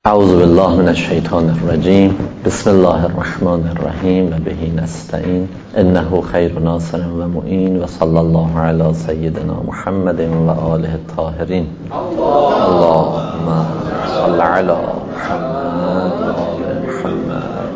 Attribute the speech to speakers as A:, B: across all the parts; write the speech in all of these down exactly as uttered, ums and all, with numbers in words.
A: اعوذ بالله من الشیطان الرجیم. بسم الله الرحمن الرحیم و به نستعین انه خیر ناصر و معین و صلی الله علی سیدنا محمد و آله الطاهرین. اللهم صل علی محمد و آل محمد.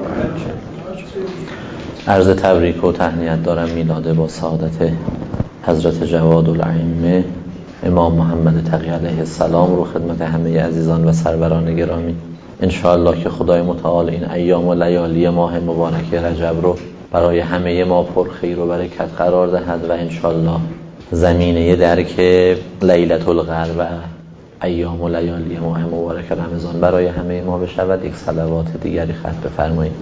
A: عرض تبریک و تهنیت دارم میلاده با سعادت حضرت جواد الائمه امام محمد تقی علیه السلام رو خدمت همه عزیزان و سروران گرامی. انشاءالله که خدای متعال این ایام و لیالی ماه مبارک رجب رو برای همه ما پر خیر و برکت قرار دهد و انشاءالله زمینه درک لیلة القدر و ایام و لیالی ماه مبارک رمضان برای همه ما بشود. یک صلوات دیگری ختم بفرمایید.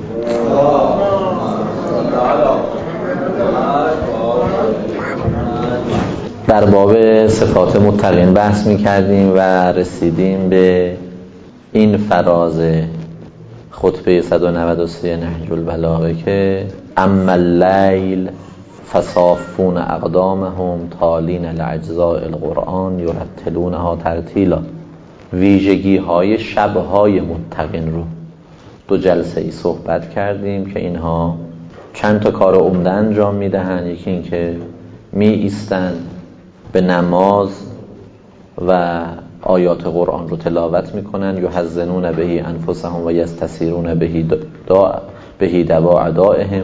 A: در باب صفات متقین بحث می کردیم و رسیدیم به این فراز خطبه صد و نود و سه نهج البلاغه که اما اللیل فصافون اقدامهم تالین الاجزاء القرآن یرتلونها ترتیلا. ویژگی های شبهای متقین رو دو جلسه ای صحبت کردیم که اینها چند تا کار عمده انجام می دهند. یکی این که می ایستند به نماز و آیات قرآن رو تلاوت میکنن، یحزنون بهی انفسهم و یستثیرون بهی بهی دواء دائهم.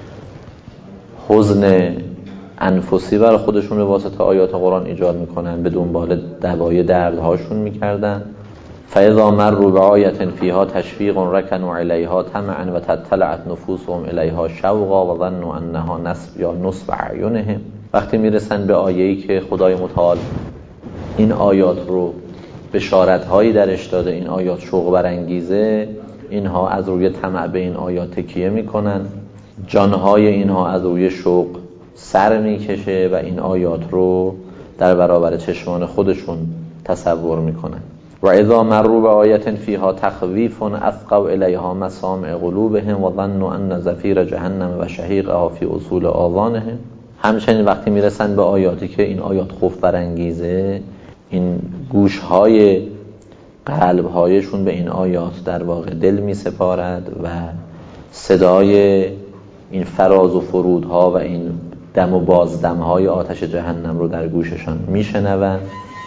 A: حزن انفسی برای خودشون به واسطه آیات قرآن ایجاد میکنن، به دنبال دوای دردهاشون میکردن. فاذا مروا بآیة فیها تشویق رکنوا علیها طمعا و تطلعت نفوسهم الیها شوقا و ظنوا انها نصب یا نصب اعینهم. وقتی میرسن به آیه‌ای که خدای متعال این آیات رو بشارت‌هایی درش داده، این آیات شوق برانگیزه، اینها از روی طمع به این آیات تکیه میکنن، جانهای اینها از روی شوق سر میکشه و این آیات رو در برابر چشمان خودشون تصور میکنن. و اذا مروا بآیة فیها تخویف اثقوا الیها مسامع قلوبهم و ظنوا ان زفیر جهنم و شهیقها فی اصول آذانهم. همچنین وقتی میرسن به آیاتی که این آیات خوف برانگیزه، این گوشهای قلبهایشون به این آیات در واقع دل میسپارد و صدای این فراز و فرودها و این دم و بازدمهای آتش جهنم رو در گوششان میشنوند.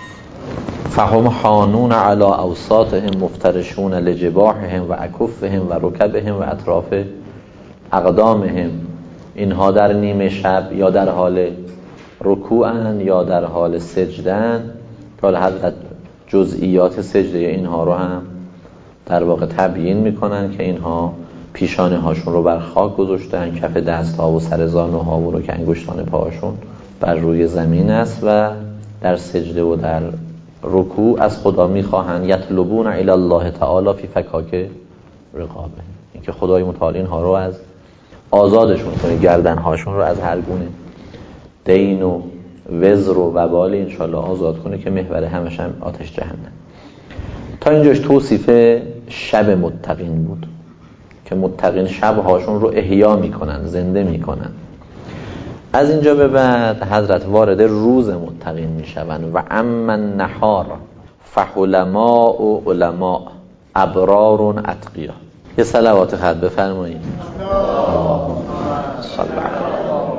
A: فهم حانون علی اوساطهم مفترشون لجباحهم و اکفهم و رکبهم و اطراف اقدامهم. اینها در نیمه شب یا در حال رکوعن یا در حال سجدن. حالا حضرت جزئیات سجده اینها رو هم در واقع تبیین میکنن که اینها پیشانه هاشون رو بر خاک گذاشتن، کف دست ها و سر زانو ها و رو که انگشتان پاهاشون بر روی زمین است و در سجده و در رکوع از خدا میخواهند یطلبون الی الله تعالی فی فکاک رقابه، این که خدای متعال اینها رو از آزادشون کنه، گردنهاشون رو از هر گونه دین و وزر و وبال انشالله آزاد کنه که محور همش هم آتش جهنم. تا اینجاش توصیف شب متقین بود که متقین شبهاشون رو احیا میکنن، زنده میکنن. از اینجا به بعد حضرت وارد روز متقین میشون. و اما النهار فحلماء و علماء ابرار اتقیا. یه صلوات خط بفرمایید. اللهم صل علی.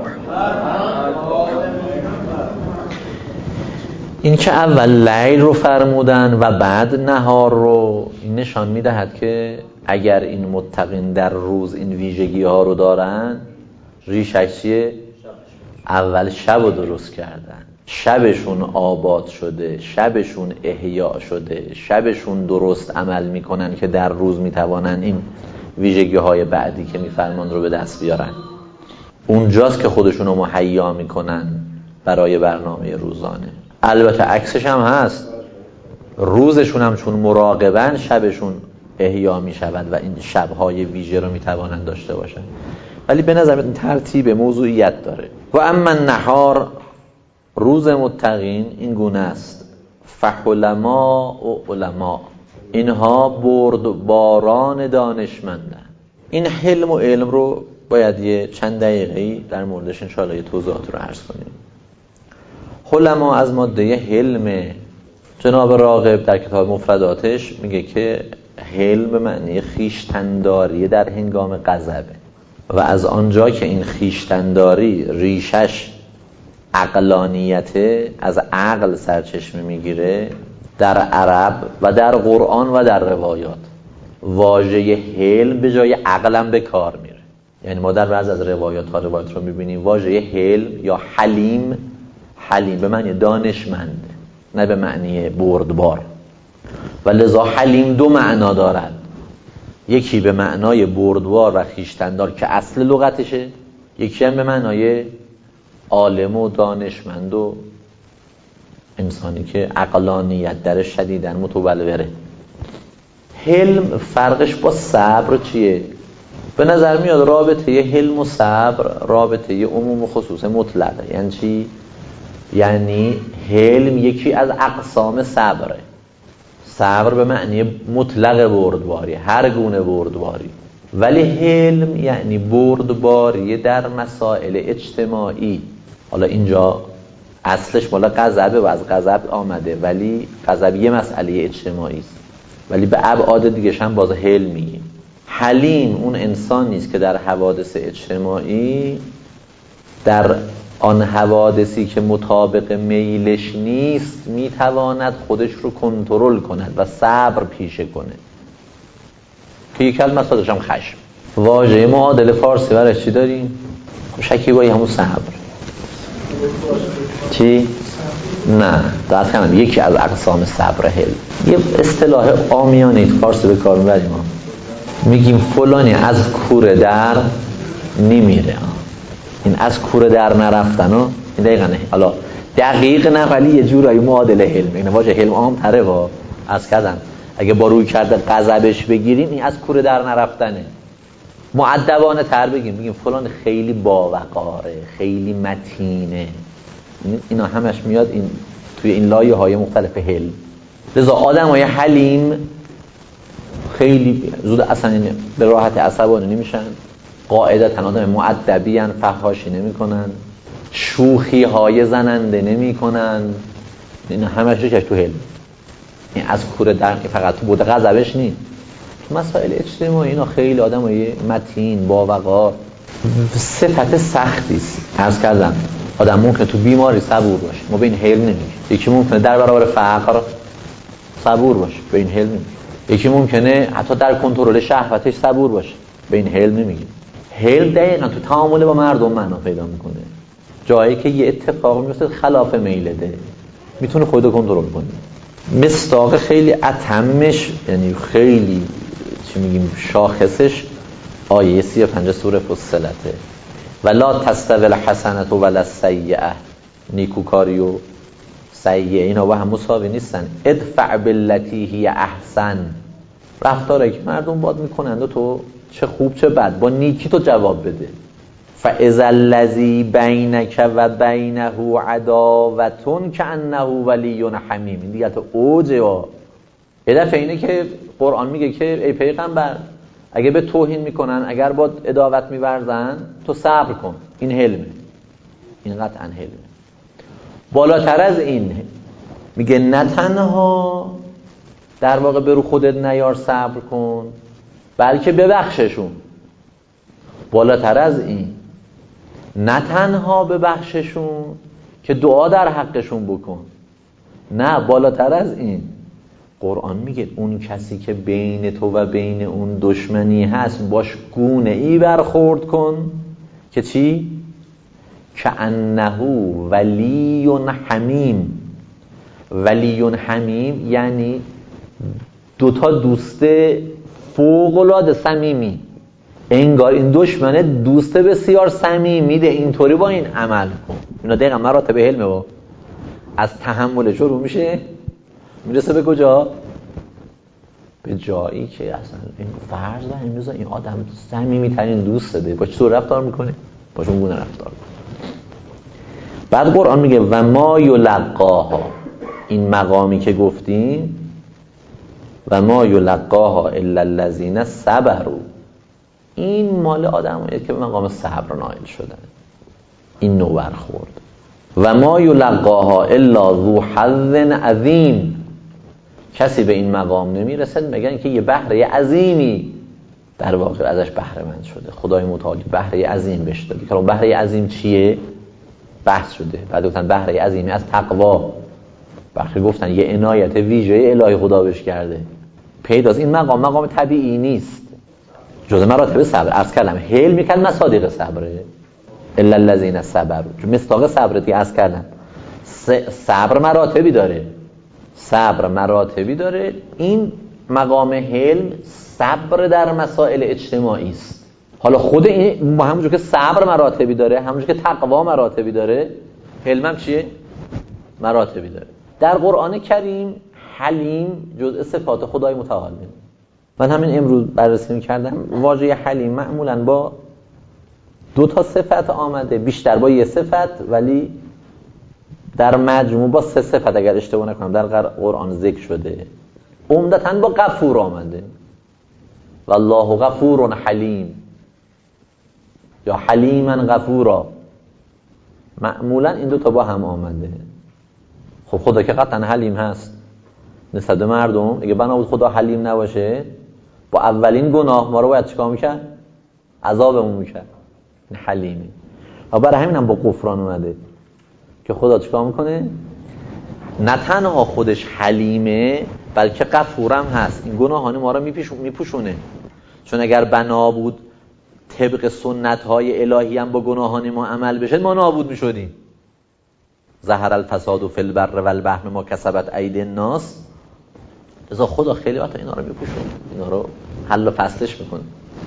A: این که اول لیل رو فرمودن و بعد نهار رو، این نشان میدهد که اگر این متقین در روز این ویژگی ها رو دارن، ریشش چیه؟ اول شب رو درست کردن، شبشون آباد شده، شبشون احیا شده، شبشون درست عمل میکنن که در روز میتوانن این ویژگی های بعدی که میفرمان رو به دست بیارن. اونجاست که خودشون رو مهیا میکنن برای برنامه روزانه. البته عکسش هم هست، روزشون هم چون مراقبن شبشون احیا میشود و این شبهای ویژه رو میتوانن داشته باشن. ولی به نظر این ترتیب موضوعیت داره. و اما النهار، روز متقین این گونه است. فحلماء و علماء، اینها بردباران دانشمندن. این حلم و علم رو باید یه چند دقیقه‌ای در موردش انشاءالله یه توضیحات رو عرض کنیم. حلماء از ماده حلم. جناب راغب در کتاب مفرداتش میگه که حلم به معنی خویشتن‌داری در هنگام غضبه و از آنجا که این خویشتن‌داری ریشش عقلانیته، از عقل سرچشمه میگیره، در عرب و در قرآن و در روایات واژه حلم به جای عقلم به کار میره. یعنی ما در بعض از روایات ها روایت رو میبینیم واژه حلم یا حلیم، حلیم به معنی دانشمند نه به معنی بردبار، و لذا حلیم دو معنا دارد، یکی به معنای بردبار و خویشتندار که اصل لغتشه، یکی هم به معنای عالم و دانشمند و انسانی که عقلانیت در شدیداً متبلوره. حلم فرقش با صبر چیه؟ به نظر میاد رابطه حلم و صبر رابطه عموم و خصوص مطلقه. یعنی چی؟ یعنی حلم یکی از اقسام صبره. صبر به معنی مطلق بردباری، هر گونه بردباری، ولی حلم یعنی بردباری در مسائل اجتماعی. حالا اینجا اصلش مالا غضبه و از غضب آمده، ولی غضب یه مسئله اجتماعی است، ولی به ابعاد دیگه هم باز حلم میگیم. حلیم اون انسان نیست که در حوادث اجتماعی، در آن حوادثی که مطابق میلش نیست، میتواند خودش رو کنترل کند و صبر پیشه کنه، که یک کلمه صادقش هم خشم. واژه معادل فارسی برش چی داریم؟ شکیبایی همون صبر. چی؟ نه در کنم یکی از اقسام صبر حلم. یه اصطلاح عامیانه فارسی به کار میبریم، میگیم فلانی از کوره در نمیره. این از کوره در نرفتن ها، این دقیقا نه، حالا دقیق نه ولی یه جورایی معادل حلم. این واژه حلم عام تره وا از کردن. اگه با روی کرده غضبش بگیریم، این از کوره در نرفتنه. مؤدبانه تر بگیم، بگیم فلان خیلی باوقاره، خیلی متینه. اینا همش میاد این توی این لایه های مختلف حلم. لذا آدم های حلیم خیلی زود اصلا به راحت عصبانی نمیشن، قاعدتا آدم مؤدبی ان، فحاشی نمی کنن، شوخی های زننده نمی کنن. این همش ریشش تو حلم. این از کوره در فقط تو بود غضبش نیست، تو مسائل اجتماعی اینا خیلی آدم های متین باوقار. صفت سختی است. عرض کردم آدم ممکنه تو بیماری صبور باشه، ما به این حلم نمیگیم. یکی ممکنه در برابر فقر صبور باشه، به این حلم نمیگیم. یکی ممکنه حتی در کنترل شهوتش صبور باشه، به این حلم نمیگیم. حلم دقیقاً تو تعامل با مردم معنا پیدا میکنه. جایی که یه اتفاق میفته خلاف میلته، میتونه خودو کنترل کنه. مصداق خیلی اتمش، یعنی خیلی چی میگیم شاخصش، آیه سی و پنج سوره فصلته. ولا تستوی الحسنة ولا السیئة، نیکوکاری و سیئه اینا با هم مساوی نیستن. ادفع باللتی هی احسن، رفتاری که مردم باد میکنند و تو چه خوب چه بد با نیکی تو جواب بده. فاذا الذی بینک و بینه عداوة کأنه ولی حمیم. این دیگه تو اوجه. ها یه دفعه اینه که قرآن میگه که ای پیغمبر اگه به توهین میکنن، اگر با عداوت میورزن، تو صبر کن. این حلمه، این قطعا حلمه. بالاتر از این میگه نه تنها در واقع برو خودت نیار صبر کن، بلکه ببخششون. بالاتر از این نه تنها ببخششون که دعا در حقشون بکن، نه بالاتر از این قرآن میگه اون کسی که بین تو و بین اون دشمنی هست باش گونه ای برخورد کن که چی؟ کأنه ولی حمیم. ولی حمیم یعنی دوتا دوست فوق‌العاده صمیمی، انگار این دشمنه دوست بسیار صمیمی ده، اینطوری با این عمل کن. اینا دقیقا مراتب علمه. با از تحمل شروع میشه میرسه به کجا؟ به جایی که اصلا این فرض و امروز این آدم صمیمی ترین دوست ده، با چطور رفتار میکنه؟ با چون گونه رفتار میکنه. بعد قرآن میگه و ما یلقاها، این مقامی که گفتیم و ما یلقاها الا الذین صبروا، این مال آدمایه که به مقام صبر نائل شدن. این نوع برخورد. و ما یلقاها الا ذو حظ عظیم، کسی به این مقام نمیرسد مگر اینکه یه بهره عظیمی در واقع ازش بهره مند شده، خدای متعال بهره عظیم بهش داده. که اون بهره عظیم چیه؟ بحث شده. بعد گفتن بهره عظیمی از تقوا، برخی گفتن یه عنایت ویژه الهی خدا بهش کرده. پیداست این مقام مقام طبیعی نیست، جزء مراتب صبر. عرض کردم حلم میکرد مصادیق صبره، الا الذین صبروا، مصداق صبر دیگه. عرض کردم صبر مراتبی داره، صبر مراتبی داره. این مقام حلم صبر در مسائل اجتماعی است. حالا خود این همونجور که صبر مراتبی داره، همونجور که تقوا مراتبی داره، حلم هم چیه؟ مراتبی داره. در قرآن کریم حلیم جزء صفات خدای متعال. من همین امروز بررسی می‌کردم واژه حلیم معمولاً با دو تا صفت آمده، بیشتر با یه صفت، ولی در مجموع با سه صفت اگر اشتباه نکنم در قرآن ذکر شده. عمدتاً با غفور آمده، والله غفور حلیم یا حلیما غفورا، معمولاً این دو تا با هم آمده. خب خدا که قطعاً حلیم هست نسبت به مردم، اگه بنا بود خدا حلیم نباشه با اولین گناه ما رو باید چیکار میکرد؟ عذابمون میکرد. حلیمی. و برای همین هم با غفران اومده که خدا چیکار میکنه؟ نه تنها خودش حلیمه بلکه غفورم هست، این گناهان ما رو میپوشونه. چون اگر بنا بود طبق سنت های الهی هم با گناهان ما عمل بشه ما نابود میشدیم. ظهر الفساد فی البر والبحر ما کسبت ایدی الناس. لذا خدا خیلی وقتا اینا رو میپوشونه، اینا رو حل و فصلش میکنه.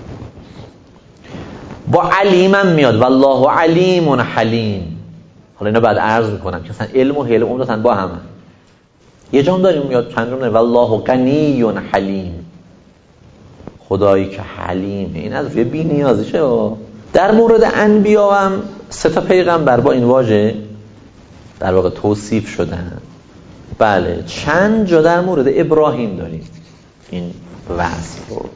A: با علیمم میاد، والله علیم حلیم. حالا اینا بعد عرض میکنم که اصلا علم و حلم عمدتاً با همه. یه جام داریم میاد چند جام داریم والله غنی حلیم، خدایی که حلیمه. این از روی بی نیازیشه. در مورد انبیا هم سه تا پیغمبر با این واژه در واقع توصیف شدن. بله چند جا در مورد ابراهیم داریم این وصف رو.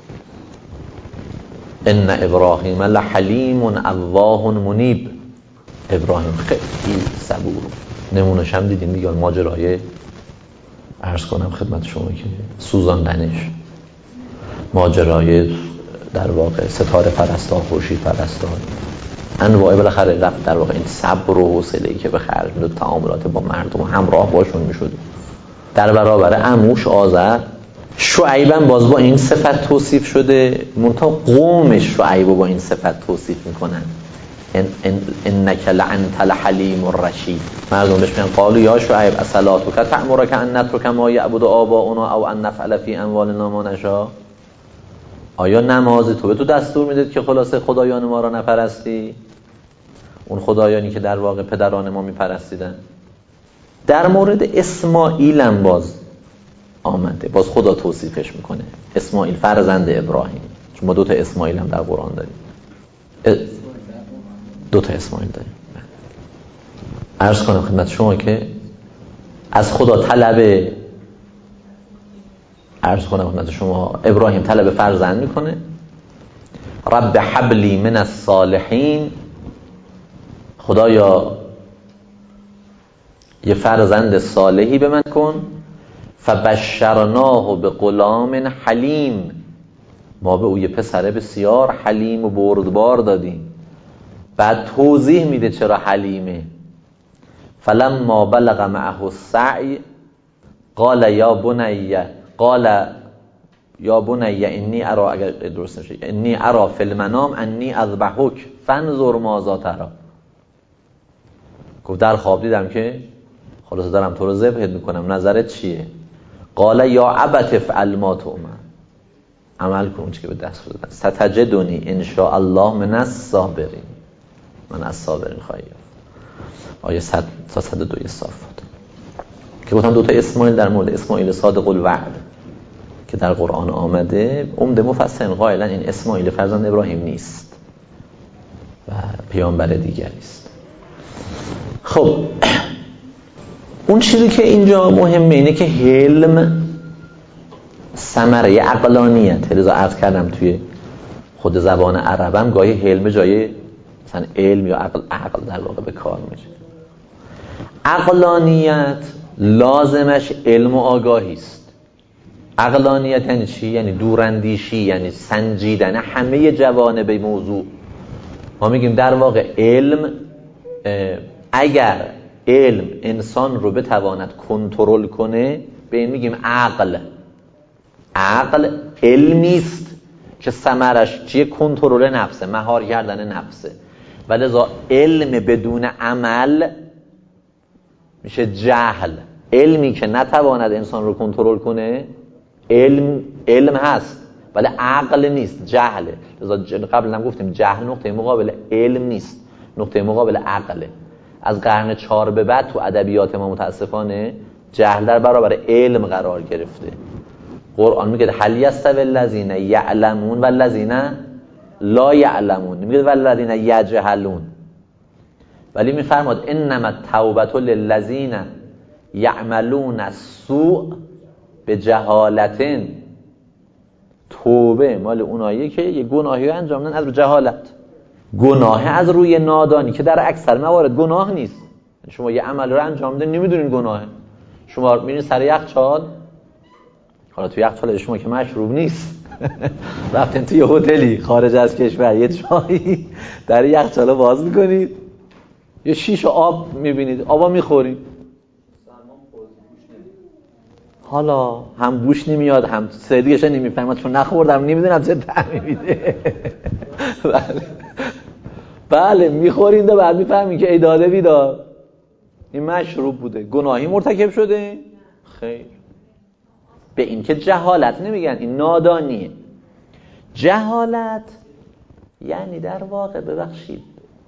A: ان ابراهیم لحلیم اواه منیب. ابراهیم خیلی صبور. نمونه‌ش هم دیدیم دیگه، ماجرای عرض کنم خدمت شما که سوزاندنش، ماجرای در واقع ستاره پرستان، خورشید پرستان، انواع بالاخره در واقع این صبر و حوصله‌ای که به خرج می‌داد، تعاملات با مردم همراه باشون می‌شد. در برابر عموش آذر، شعیب هم باز با این صفت توصیف شده، منتها قومش شعیب با این صفت توصیف میکنن. ان ان انک لانت الحلیم الرشید. مردم بهش میگن قالوا یا شعیب اصلاتک تأمرک ان نترک ما یعبد آباؤنا او ان نفعل فی اموالنا ما نشاء. آیا نماز تو به تو دستور میده که خلاصه خدایان ما را نپرستی؟ اون خدایانی که در واقع پدران ما میپرستیدن. در مورد اسماعیل هم باز آمده، باز خدا توصیفش میکنه. اسماعیل فرزند ابراهیم، چون ما دو تا اسماعیل هم در قرآن داریم. دو تا اسماعیل داریم. عرض کنم خدمت شما که از خدا طلب عرض کنم خدمت شما ابراهیم طلب فرزند میکنه. رب حبلی من الصالحین، خدایا یه فرزند صالحی به من کن. فبشرناه بغلام حلیم، ما به او یه پسر بسیار حلیم و بردبار دادیم. بعد توضیح میده چرا حلیمه. فلما بلغ معه السعی قال یا بنی قال یا بنی انی ارا، اگر درست نشه، انی ارا فی المنام انی اذبحک فانظر ماذا تری. گفت در خواب دیدم که خلاص دارم تو رو ذبحت میکنم، نظرت چیه؟ قال یا ابت افعل ما تؤمر، عمل کن چی که به دست دادن. ستجدنی ان شاء الله من الصابرین، من از صابرین خواهیم. آیه صد تا صد و دو صافات که گفتم دو تا اسماعیل در مورد اسماعیل صادق الوعد که در قرآن آمده، عمده مفسرین قائلن این اسماعیل فرزند ابراهیم نیست و پیامبر دیگری است. خب اون چیزی که اینجا مهمه اینه که حلم ثمره عقلانیت. لذا عرض کردم توی خود زبان عربم گاهی حلم جای مثلا علم یا عقل عقل در واقع به کار میشه. عقلانیت لازمش علم و آگاهی است. عقلانیت یعنی چی؟ یعنی دوراندیشی، یعنی سنجیدن همه جوانب موضوع. ما میگیم در واقع علم، اگر علم انسان رو بتواند کنترل کنه به این میگیم عقل. عقل علمیست که ثمرش چیه؟ کنترل نفسه، مهار کردن نفسه. و لذا علم بدون عمل میشه جهل. علمی که نتواند انسان رو کنترل کنه علم علم هست ولی عقل نیست، جهله. لذا قبل هم گفتیم جهل نقطه مقابل علم نیست، نقطه مقابل عقله. از قرن چهار به بعد تو ادبیات ما متاسفانه جهل در برابر علم قرار گرفته. قرآن میگه هل یستوی الذین یعلمون والذین لا یعلمون، میگه والذین یجهلون، ولی میفرماد انما التوبة للذین یعملون السوء بجهالت. توبه مال اوناییه که یه گناهی انجام میدن از روی جهالت. گناه از روی نادانی که در اکثر موارد گناه نیست. شما یه عمل رو انجام میدین نمیدونین گناهه، شما میرین سر یخچال، حالا تو یخچال شما که مشروب نیست رفتین توی هتلی خارج از کشور یه جایی در یخچال باز میکنید، یه شیشه آب میبینید، آبا میخورید، حالا هم بوش نمیاد هم سریگش نمیفهمد چون نخوردم نمیدونم چه طعمی میده. بله بله میخورید و بعد میفهمید که ای داده بیدار این مشروب بوده. گناهی مرتکب شده؟ خیر. به این که جهالت نمیگن، این نادانیه. جهالت یعنی در واقع ببخشید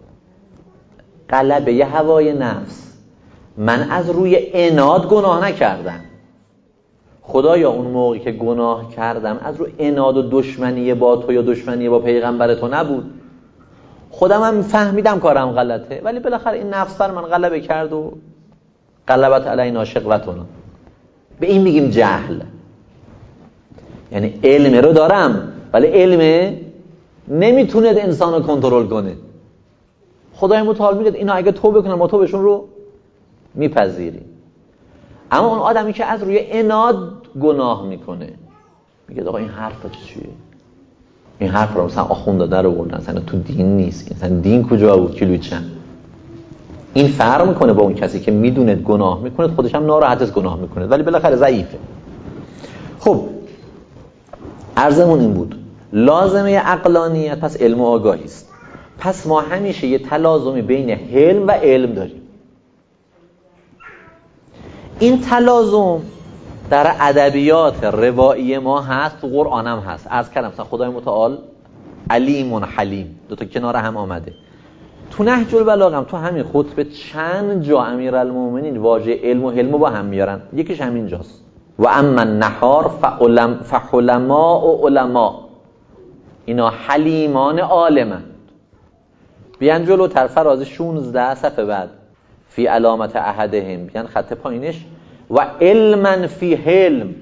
A: غلبه ی هوای نفس. من از روی عناد گناه نکردم، خدایا اون موقعی که گناه کردم از روی عناد و دشمنی با تو یا دشمنی با پیغمبر تو نبود، خودم هم فهمیدم کارم غلطه ولی بالاخره این نفس بر من غلبه کرد و غلبت علینا شقوتنا. به این میگیم جهل. یعنی علم رو دارم ولی علم نمیتونه انسان رو کنترل کنه. خدای متعال میگه اینا اگه توبه کنن ما توبهشون رو میپذیریم. اما اون آدمی که از روی عناد گناه میکنه میگه آقا این حرفا چیه؟ این حرف رو مثلا آخونده در آوردن، مثلا تو دین نیست، مثلا دین کجا بود کیلویی چند. این فرق میکنه با اون کسی که میدونه گناه میکنه خودش هم ناراحت از گناه میکنه ولی بالاخره ضعیفه. خب عرضمون این بود لازمه عقلانیت پس علم و آگاهی است. پس ما همیشه یه تلازمی بین حلم و علم داریم. این تلازم در ادبیات روایی ما هست، تو قرآن هم هست. عرض کردم مثلا خدای متعال علیم و حلیم دو تا کنار هم آمده. تو نهج البلاغه هم تو همین خطبه چند جا امیرالمومنین واژه علم و حلم با هم میارن، یکیش همین جاست. و اما النهار فعلم فحلما و علما، اینا حلیمان عالمند. بیان جلوتر فراز شانزده صفحه بعد فی علامت احدهم، بیان خط پایینش و علما فی حلم.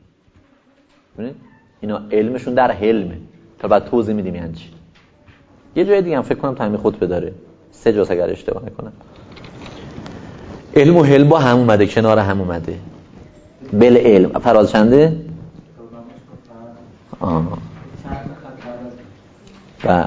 A: اینا علمشون در حلمه تا بعد توضیح میدیم یعنی چی. یه جای دیگه هم فکر کنم تا همین خطبه داره، سه جاست اگر اشتباه نکنم. علم و حلم با هم اومده، کنار هم اومده. بل علم فراز چنده؟ آه بله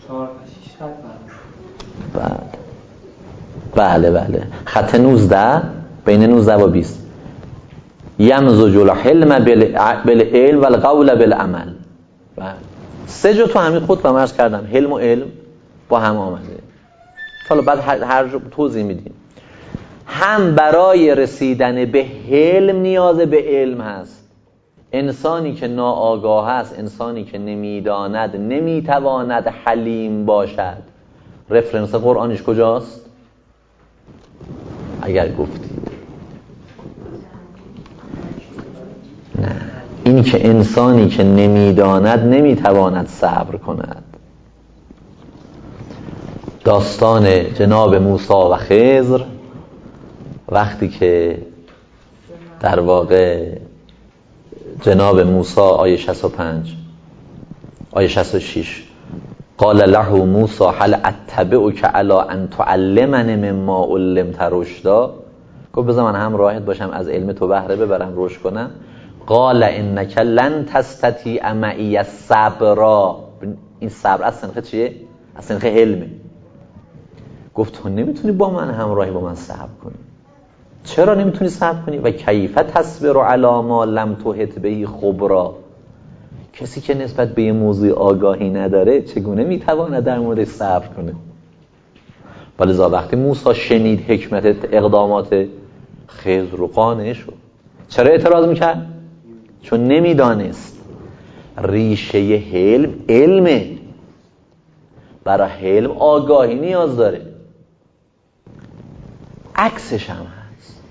A: بله بله بله خط نوزده بین نوزده و بیست. یمزج الحلم بالعلم و القول بالعمل. بله سه جا تو همین خطبه عرض کردم حلم و علم با هم آمده. حالا بعد هر, هر جا توضیح میدیم. هم برای رسیدن به حلم نیاز به علم هست. انسانی که ناآگاه است، انسانی که نمیداند، نمیتواند حلیم باشد. رفرنس قرآنش کجاست؟ اگر گفتید نه، این که انسانی که نمیداند نمیتواند صبر کند. داستان جناب موسی و خضر وقتی که در واقع جناب موسی آیه شصت و پنج آیه شصت و شش قال له موسی هل اتبعک علی ان تعلمنی مما علمت رشدا، گفت بذار من هم راهت باشم از علم تو بهره ببرم رشد کنم. قال انک لن تستطیع معی الصبر. این صبر از سنخه چیه؟ از سنخه حلمه. گفت تو نمیتونی با من همراهی، با من صبر کنی. چرا نمیتونی صبر کنی؟ و کیف تصبر علی ما لم تحط به خبرا. کسی که نسبت به یه موضوع آگاهی نداره چگونه میتواند در موردش صبر کنه؟ ولذا وقتی موسی شنید حکمت اقدامات خضر رو قانع شد. چرا اعتراض میکرد؟ چون نمیدانست ریشه حلم علمه. برای حلم آگاهی نیاز داره. عکسش هم هست.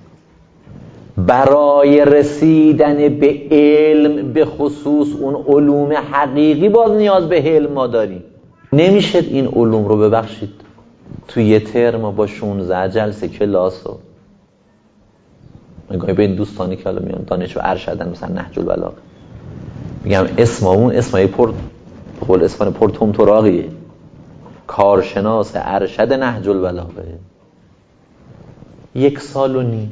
A: برای رسیدن به علم، به خصوص اون علوم حقیقی، باز نیاز به علم ما داریم. نمیشه این علوم رو ببخشید تو یه ترم با شانزده جلسه کلاس رو نگاهی به این دوستانی که حالا میان دانشجو ارشدن، مثلا نهج البلاغه، میگم اسممون اسمای پر قول اسفان پر تمتراقیه، کارشناس ارشد نهج البلاغه، یک سال و نیم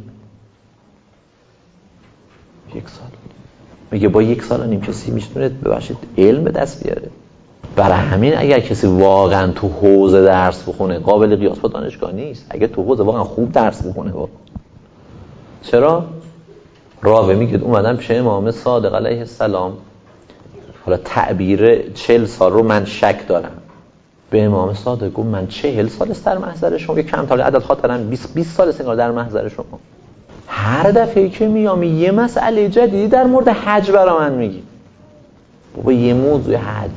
A: یک سال میگه با یک سال و نیم کسی میتونه ببخشید علم به دست بیاره. برای همین اگر کسی واقعا تو حوزه درس بخونه قابل قیاس با دانشگاه نیست. اگر تو حوزه واقعا خوب درس بخونه با. چرا؟ راوی میگه اومدن پیش امام صادق علیه السلام، حالا تعبیر چهل سال رو من شک دارم. به امام صادق گفت من چهل سال است در محضر شما، یه کم تا عدد خاطرم بیست بیست سال است در محضر شما. هر دفعه که میام یه مسئله جدیدی در مورد حج برا من میگی. بابا یه موضوع حج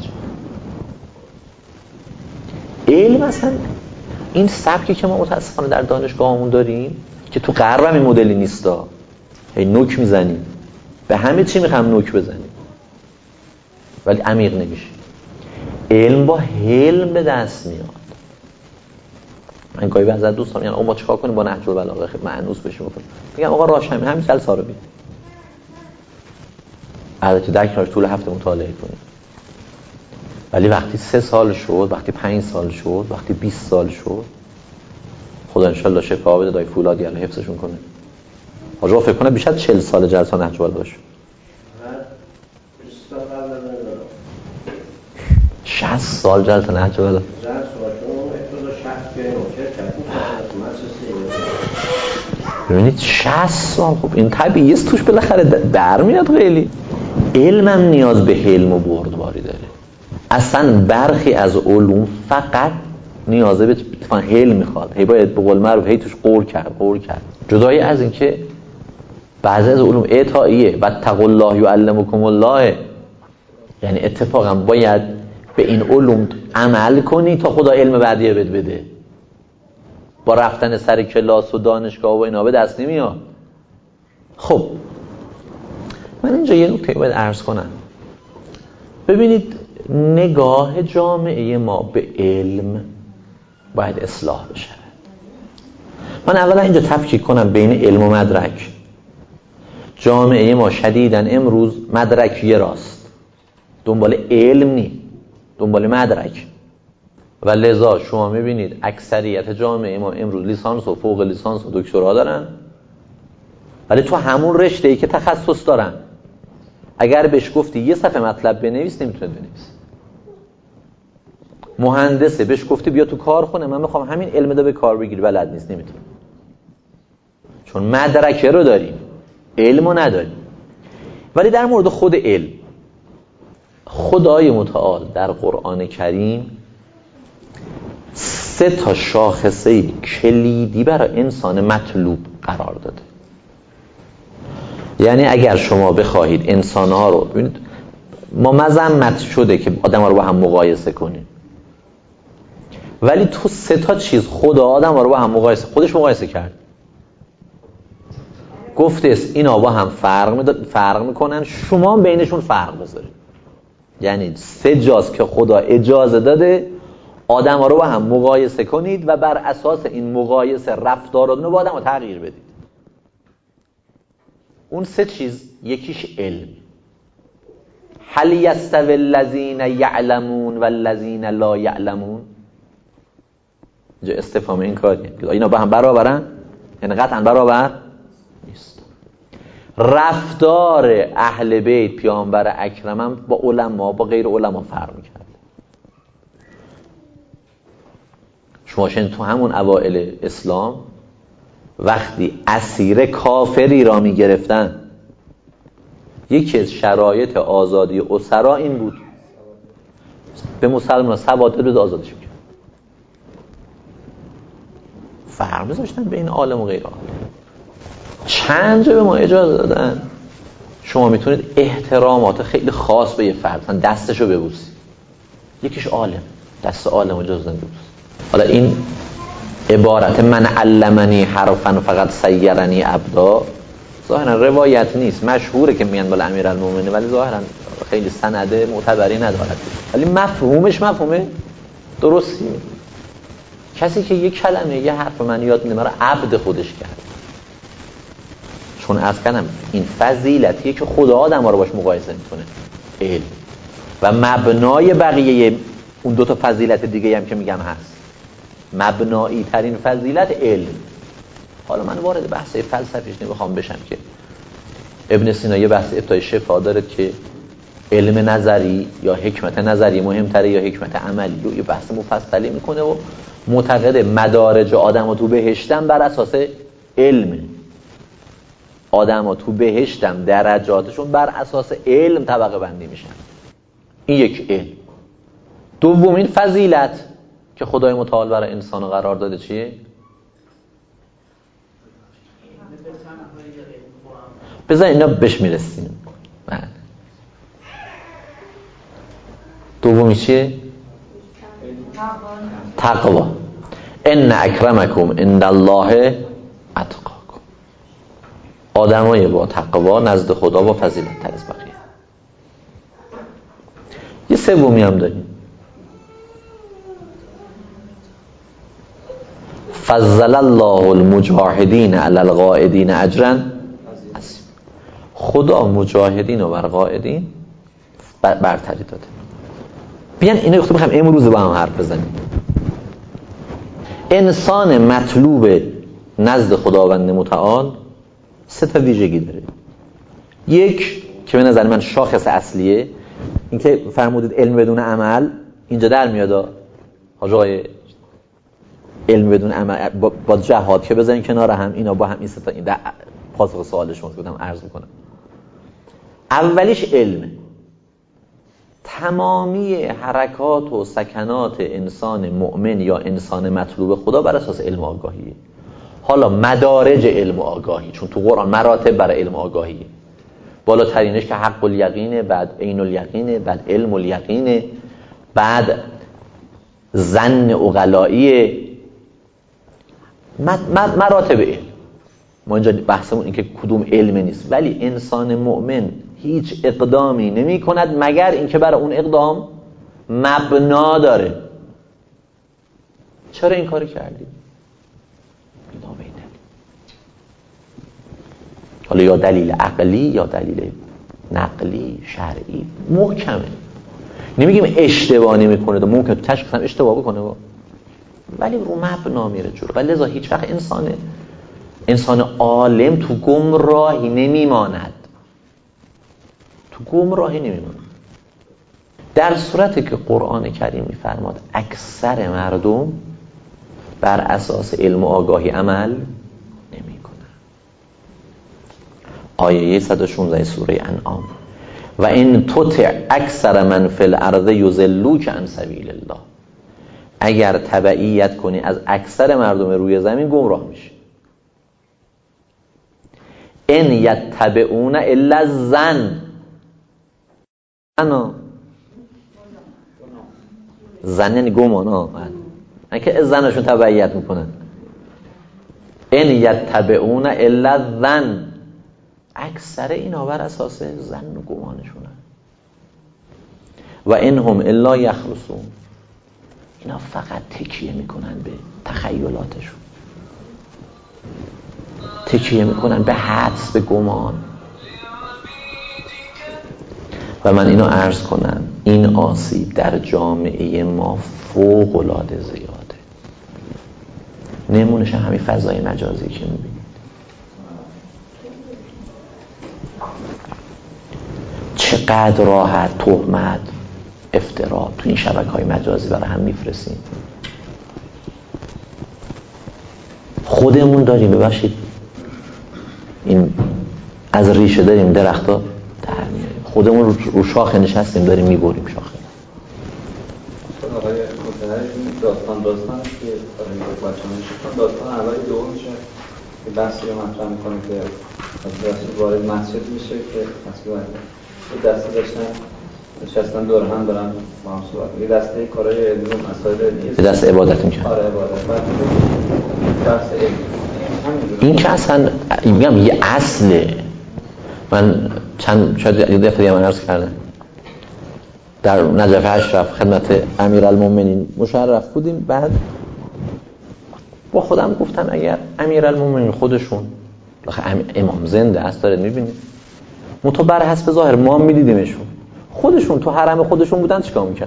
A: علم اصلا این سبکی که ما متاسفانه در دانشگاهمون داریم که تو غرب این مدلی نیستا. هی نوک میزنیم، به همه چی میخوام نوک بزنیم ولی عمیق نمیشه. علم با حلم به دست میاد. من گاهی بعضی از دوستان میگن آقا ما چیکار کنیم با نهج البلاغه معنوس بشیم؟ میگم آقا راهش همین، همین جلسه رو ببین. البته در کنارش طول هفته مطالعه کنیم. ولی وقتی سه سال شد، وقتی پنج سال شد، وقتی بیست سال شد، خدا انشالله شفا بده دای فولادی الله حفظشون کنه. آجا فکر کنم بیش از چهل سال جلسه نهج البلاغه شد. شصت سال جلسه نهج البلاغه. ببینید شصت سال. خب این طبیعیه است توش بالاخره در میاد. خیلی علمم نیاز به حلم و بردباری داره. اصلا برخی از علوم فقط نیازه به حلم میخواد. هی باید به قول معروف هی توش قور کرد قور کرد. جدایی از این که بعضی از علوم اعطائیه و اتقوا الله یعلمکم الله، یعنی اتفاقا باید به این علوم عمل کنی تا خدا علم بعدیه بد بده. با رفتن سر کلاس و دانشگاه و اینا به دست نمیاد. خب من اینجا یه نکته باید عرض کنم. ببینید نگاه جامعه ما به علم باید اصلاح بشه. من اولا اینجا تفکیک کنم بین علم و مدرک. جامعه ما شدیداً امروز مدرکیه راست، دنبال علم نی، دنبال مدرک. و لذا شما میبینید اکثریت جامعه ما امروز لیسانس و فوق لیسانس و دکترا دارن، ولی تو همون رشته‌ای که تخصص دارن اگر بهش گفتی یه صفحه مطلب بنویس نمیتونه بنویسه. مهندسه بهش گفتی بیا تو کارخونه من میخوام همین علم رو به کار بگیری، بلد نیست، نمیتونه. چون مدرکه رو داریم، علمو نداریم. ولی در مورد خود علم، خدای متعال در قرآن کریم سه تا شاخصه کلیدی برای انسان مطلوب قرار داده. یعنی اگر شما بخواهید انسان‌ها رو ببینید، ما مذمت شده که آدم‌ها رو با هم مقایسه کنیم، ولی تو سه تا چیز خدا آدم‌ها رو با هم مقایسه خودش مقایسه کرد. گفته است اینا با هم فرق فرق میکنن، شما بینشون فرق بذارید. یعنی سه جاست که خدا اجازه داده آدم‌ها رو با هم مقایسه کنید و بر اساس این مقایسه رفتاراتون رو با آدم‌ها تغییر بدید. اون سه چیز یکیش علم. هل یستوی الذین یعلمون والذین لا یعلمون؟ اینجا استفهام این کاریه. اینا با هم برابرن؟ یعنی قطعا برابر نیست. رفتار اهل بیت پیامبر اکرمم با علما با غیر علما فرق میکرد. شما شنید تو همون اوائل اسلام وقتی اسیر کافری را میگرفتن، یکی از شرایط آزادی اسرا این بود به مسلمان سواد بده آزادش میکرد. فرق میذاشتن بین عالم و غیر عالم. چند جا به ما اجازه دادن شما میتونید احترامات خیلی خاص به یه فرد، مثلا دستشو ببوسی، یکیش عالم دست عالم اجازه نمیبوسی. حالا این عبارت من علمنی حرفا فقط سیرنی عبدا ظاهرا روایت نیست، مشهوره که میگن بالا امیرالمومنین، ولی ظاهرا خیلی سند معتبری ندارد، ولی مفهومش مفهومه درستی. کسی که یک کلمه یه حرف من یاد میده مرا عبد خودش کرد، چون از کنم این فضیلتیه که خدا آدم ها رو باش مقایسه میکنه، علم، و مبنای بقیه اون دوتا فضیلت دیگه هم که میگم هست، مبنایی ترین فضیلت علم. حالا من وارد بحث فلسفیش نمیخوام بشم که ابن سینا یه بحث ابطای شفا داره که علم نظری یا حکمت نظری مهمتره یا حکمت عملی، و یه بحث مفصلی میکنه و معتقد مدارج آدم ها تو بهشتن بر اساس علم، آدم ها تو بهشتن درجاتشون بر اساس علم طبقه بندی میشن. این یک علم. دومین فضیلت که خدای متعال برای انسان قرار داده چیه؟ بذار اینا بهش میرسیم. دومی چیه؟ تقوا. ان اکرمکم عند الله اتقاکم. آدمای با تقوا نزد خدا با فضیلت تر از بقیه. یه سومی هم داریم، فضل الله المجاهدین علی القاعدین اجرا. خدا مجاهدین و بر قاعدین برتری داده. بیان اینو وقتی میخوام امروز با هم حرف بزنیم. انسان مطلوب نزد خداوند متعال سه تا ویژگی داره. یک که به نظر من شاخص اصلیه، این که فرمودید علم بدون عمل، اینجا در میاد حاج آقای علم بدون عمل با, با جهاد که بزنین کنار هم، اینا با هم این سه تا این پاسخ سوال شما بودم عرض میکنم. اولیش علم. تمامی حرکات و سکنات انسان مؤمن یا انسان مطلوب خدا بر اساس علم و آگاهیه. حالا مدارج علم و آگاهی، چون تو قرآن مراتب برای علم و آگاهیه، بالاترینش که حق الیقینه، بعد عین الیقینه، بعد علم الیقینه، بعد ظن عقلاییه، مراتب علم. ما اینجا بحثمون این که کدوم علم نیست، ولی انسان مؤمن هیچ اقدامی نمی کند مگر اینکه برای اون اقدام مبنا داره. چرا این کار کردی؟ حالا یا دلیل عقلی یا دلیل نقلی شرعی محکمه. نمیگیم اشتباه نمیکنه، ممکن تو تشخیص هم اشتباه بکنه با. ولی رو مبنا میره جور. ولی لذا هیچ وقت انسانه انسان عالم تو گمراهی نمیماند، تو گمراهی نمیماند. در صورتی که قرآن کریم میفرماد اکثر مردم بر اساس علم و آگاهی عمل نمیکنن. آیه صد و شانزده سوره انعام، و این تطع اکثر من فی الارض یضلوک عن سبیل الله. اگر تبعیت کنی از اکثر مردم روی زمین گمراه میشی. ان یتبعون الا الظن. انا زن یعنی گمان ها، اینکه زنشون تبعیت میکنن. ان یتبعون الا الظن. اکثر اینا بر اساس ظن و گمانشونن. و انهم الا یخرصون. اینا فقط تکیه میکنن به تخیلاتشون، تکیه میکنن به حدس، به گمان. و من اینو عرض کنم این آسیب در جامعه ما فوق العاده زیاده. نمونش همین فضای مجازی که میبینید. چقدر راحت تهمت افترا تو این شبکه‌های مجازی برای هم میفرستیم. خودمون داریم ببخشید این از ریشه داریم درختا در میاریم، خودمون رو شاخه نشستیم داریم میبریم شاخه.
B: آقای متحری داستان داستان که برای بچه‌ها نشستن داستان اولی دومشه که بحثی رو مطرح میکنه که از رسول وارد مسجد میشه که مسئول یه دسته داشتن نشستن دور هم دارن با هم صحبت، یه دسته کارهای علمی و مسائل علمی،
A: یه دسته عبادت میکنن.
B: آره عبادت. بعد بحث علمی
A: این که اصلا میگم یه اصله. من چند شاید یه دفعه من عرض کردم در نجف اشرف خدمت امیرالمومنین مشرف بودیم، بعد با خودم گفتم اگر امیرالمومنین خودشون امام زنده است داره میبینید متو بر حسب ظاهر ما میدیدیمشون، خودشون تو حرم خودشون بودن چیکار میکرد؟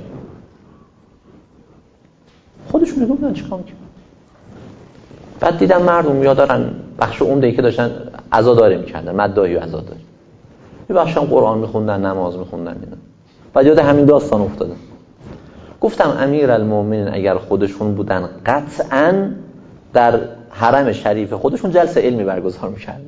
A: خودشون بودن چیکار میکرد؟ بعد دیدم مردم یا دارن بخش عمده‌ای که داشتن عزاداری میکردن، مدعی و عزاداری، یه بخشم قرآن میخوندن، نماز میخوندن اینا. بعد یاد همین داستان افتادم. گفتم امیرالمومنین اگر خودشون بودن قطعاً در حرم شریف خودشون جلسه علمی برگزار میکردن.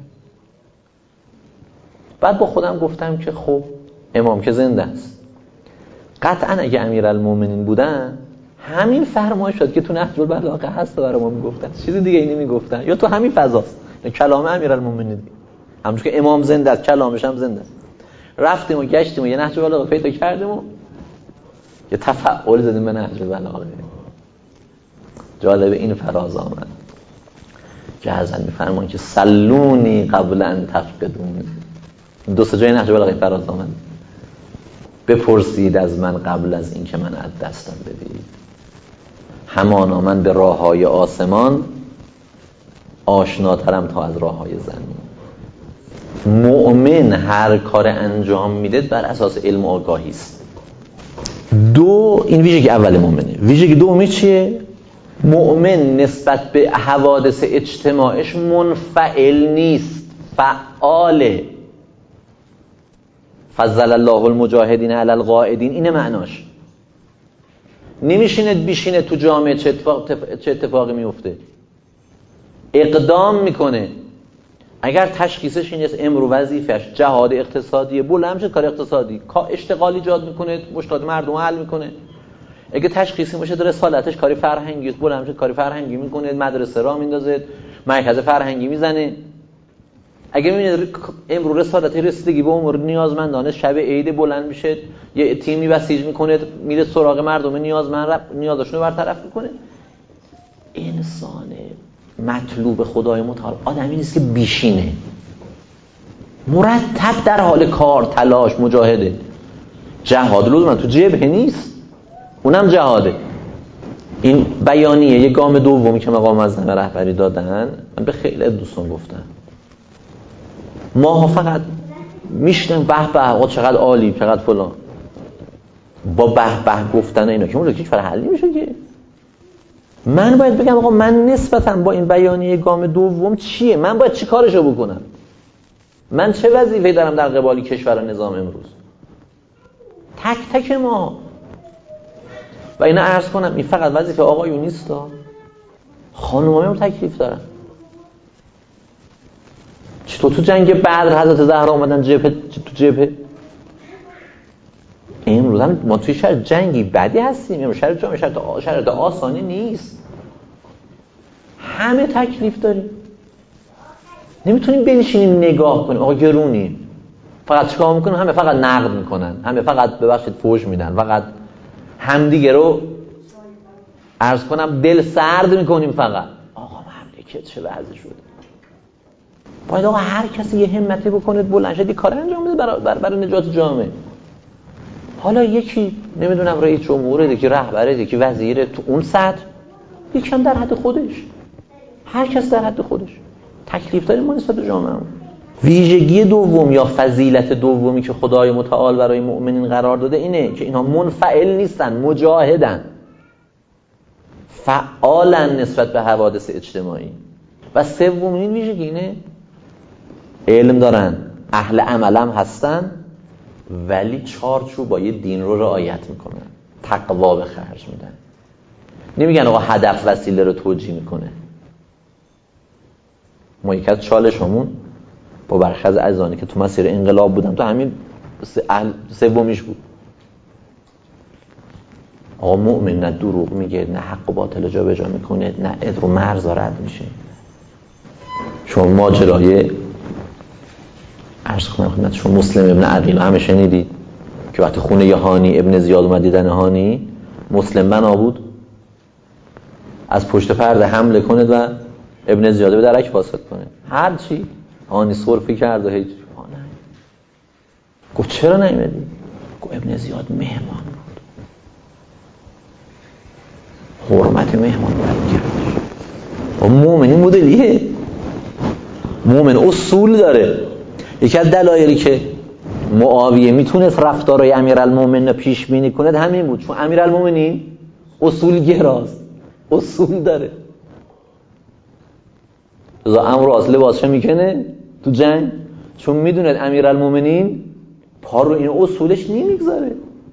A: بعد با خودم گفتم که خب امام که زنده است، قطعاً اگه امیرالمومنین بودن همین فرمایش شد که تو نهج البلاغه هست برای ما میگفتن، چیزی دیگه اینی میگفتن، یا تو همین فضاست کلام امیرالمومنین، همونجوری که امام زنده است کلامش هم زنده است. رفتیم و گشتیم و یه نهج البلاغه پیدا کردیم و یه تفعال زدیم به نهج البلاغه. جالب این فراز آمد که حضرت میفرمان که سلونی قبل ان تفقدون، دو سه جای نهج البلاغه فراز آمد، بپرسید از من قبل از این که من از دستم بدید. همانا من به راههای آسمان آشناترم تا از راههای زمین. مؤمن هر کار انجام میده بر اساس علم و آگاهی است. دو، این ویژگی اول مؤمنه. ویژگی دومی چیه؟ مؤمن نسبت به حوادث اجتماعش منفعل نیست، فعاله. فضل الله المجاهدین علی القاعدین، اینه معناش. نمیشینه بیشینه تو جامعه چه, اتفاق چه اتفاقی میفته، اقدام میکنه. اگر تشخیصش این است امرو وظیفه‌اش جهاد اقتصادیه، بلند شد کار اقتصادی، کار اشتغال ایجاد میکنه، مشکلات مردم حل میکنه. اگه تشخیصی باشه در رسالتش کاری فرهنگی است، بلند شد کاری فرهنگی میکنه، مدرسه را میندازه، مرکز فرهنگی میزنه. اگه میبینید امرو رسالت رسیدگی به امور نیازمندانه، شب عید بلند میشه یه تیمی بسیج میکنه، میره سراغ مردم نیازمند، نیازشون رو برطرف میکنه. انسان مطلوب خدای متعال آدمی نیست که بیشینه، مرتب در حال کار، تلاش، مجاهده. جهاد لزوما تو جبهه نیست، اونم جهاده. این بیانیه یک گام دومی که مقام معظم رهبری دادن، من به خیلی دوستان گفتم ما فقط میشنم به به آقا چقدر عالی چقدر فلان، با به به گفتن اینا که اون که فرا حل نمیشه. که من باید بگم آقا من نسبتاً با این بیانیه گام دوم چیه، من باید چی کارشو بکنم، من چه وظیفه‌ای دارم در قبال کشور و نظام امروز. تک تک ما. و اینا عرض کنم این فقط وظیفه آقایون نیست، خانم‌ها هم تکلیف دارن. چطور تو جنگ بدر حضرت زهرا اومدن جبهه، تو جبهه؟ امروز هم ما توی شهر جنگی بدی هستیم، امروز شهر جامعه شهر شهر آسانی نیست، همه تکلیف داریم. نمیتونیم بنشینیم نگاه کنیم آقا گرونی فقط چیکار میکنیم، همه فقط نقد میکنن، همه فقط ببخشید فوش میدن، فقط همدیگه رو عرض کنم دل سرد میکنیم. فقط آقا مملکت چه وضع شده، باید آقا هر کسی یه همتی بکنه بلند شه کار انجام بده برای بر برای نجات جامعه. حالا یکی نمیدونم رئیس جمهوره، یکی رهبره، یکی وزیره، تو اون سطح یکم در حد خودش، هر کس در حد خودش. تکلیف داریم ما نسبت به جامعه. ویژگی دوم یا فضیلت دومی که خدای متعال برای مؤمنین قرار داده اینه که اینها منفعل نیستن، مجاهدن، فعالن نسبت به حوادث اجتماعی. و سومین ویژگی اینه علم دارن، اهل عمل هم هستن، ولی چارچوبای دین رو رعایت میکنن، تقوا به خرج میدن. نمیگن آقا هدف وسیله رو توجیه میکنه. ما یک از چالشمون با برخی از عزیزانی که تو مسیر انقلاب بودن تو همین سومیش بود. آقا مؤمن نه دروغ میگه، نه حق و باطل جا به جا میکنه، نه ادر و مرز رد میشه. شما ماجرای عرض کنم خدمت شما مسلم ابن عقیل همه شنیدید که وقتی خونه یهانی ابن زیاد اومد دیدن هانی، مسلم بنا بود از پشت پرده حمله کنه و ابن زیاده به درک فاسد کنه. هر چی هانی صرفی کرد و هیچ نه. گفت چرا نیومدی؟ گفت ابن زیاد مهمان بود، حرمت مهمان باید کردش. و مومن این مدلیه، مومن اصول داره. یکی از دلایلی که معاویه میتونست رفتارای امیرالمومنین پیش بینی کنه همین بود، چون امیرالمومنین اصول گراست، اصول داره. رضا امر اصل لباسش میکنه تو جنگ، چون میدونه امیرالمومنین پا رو این اصولش نمیگذاره.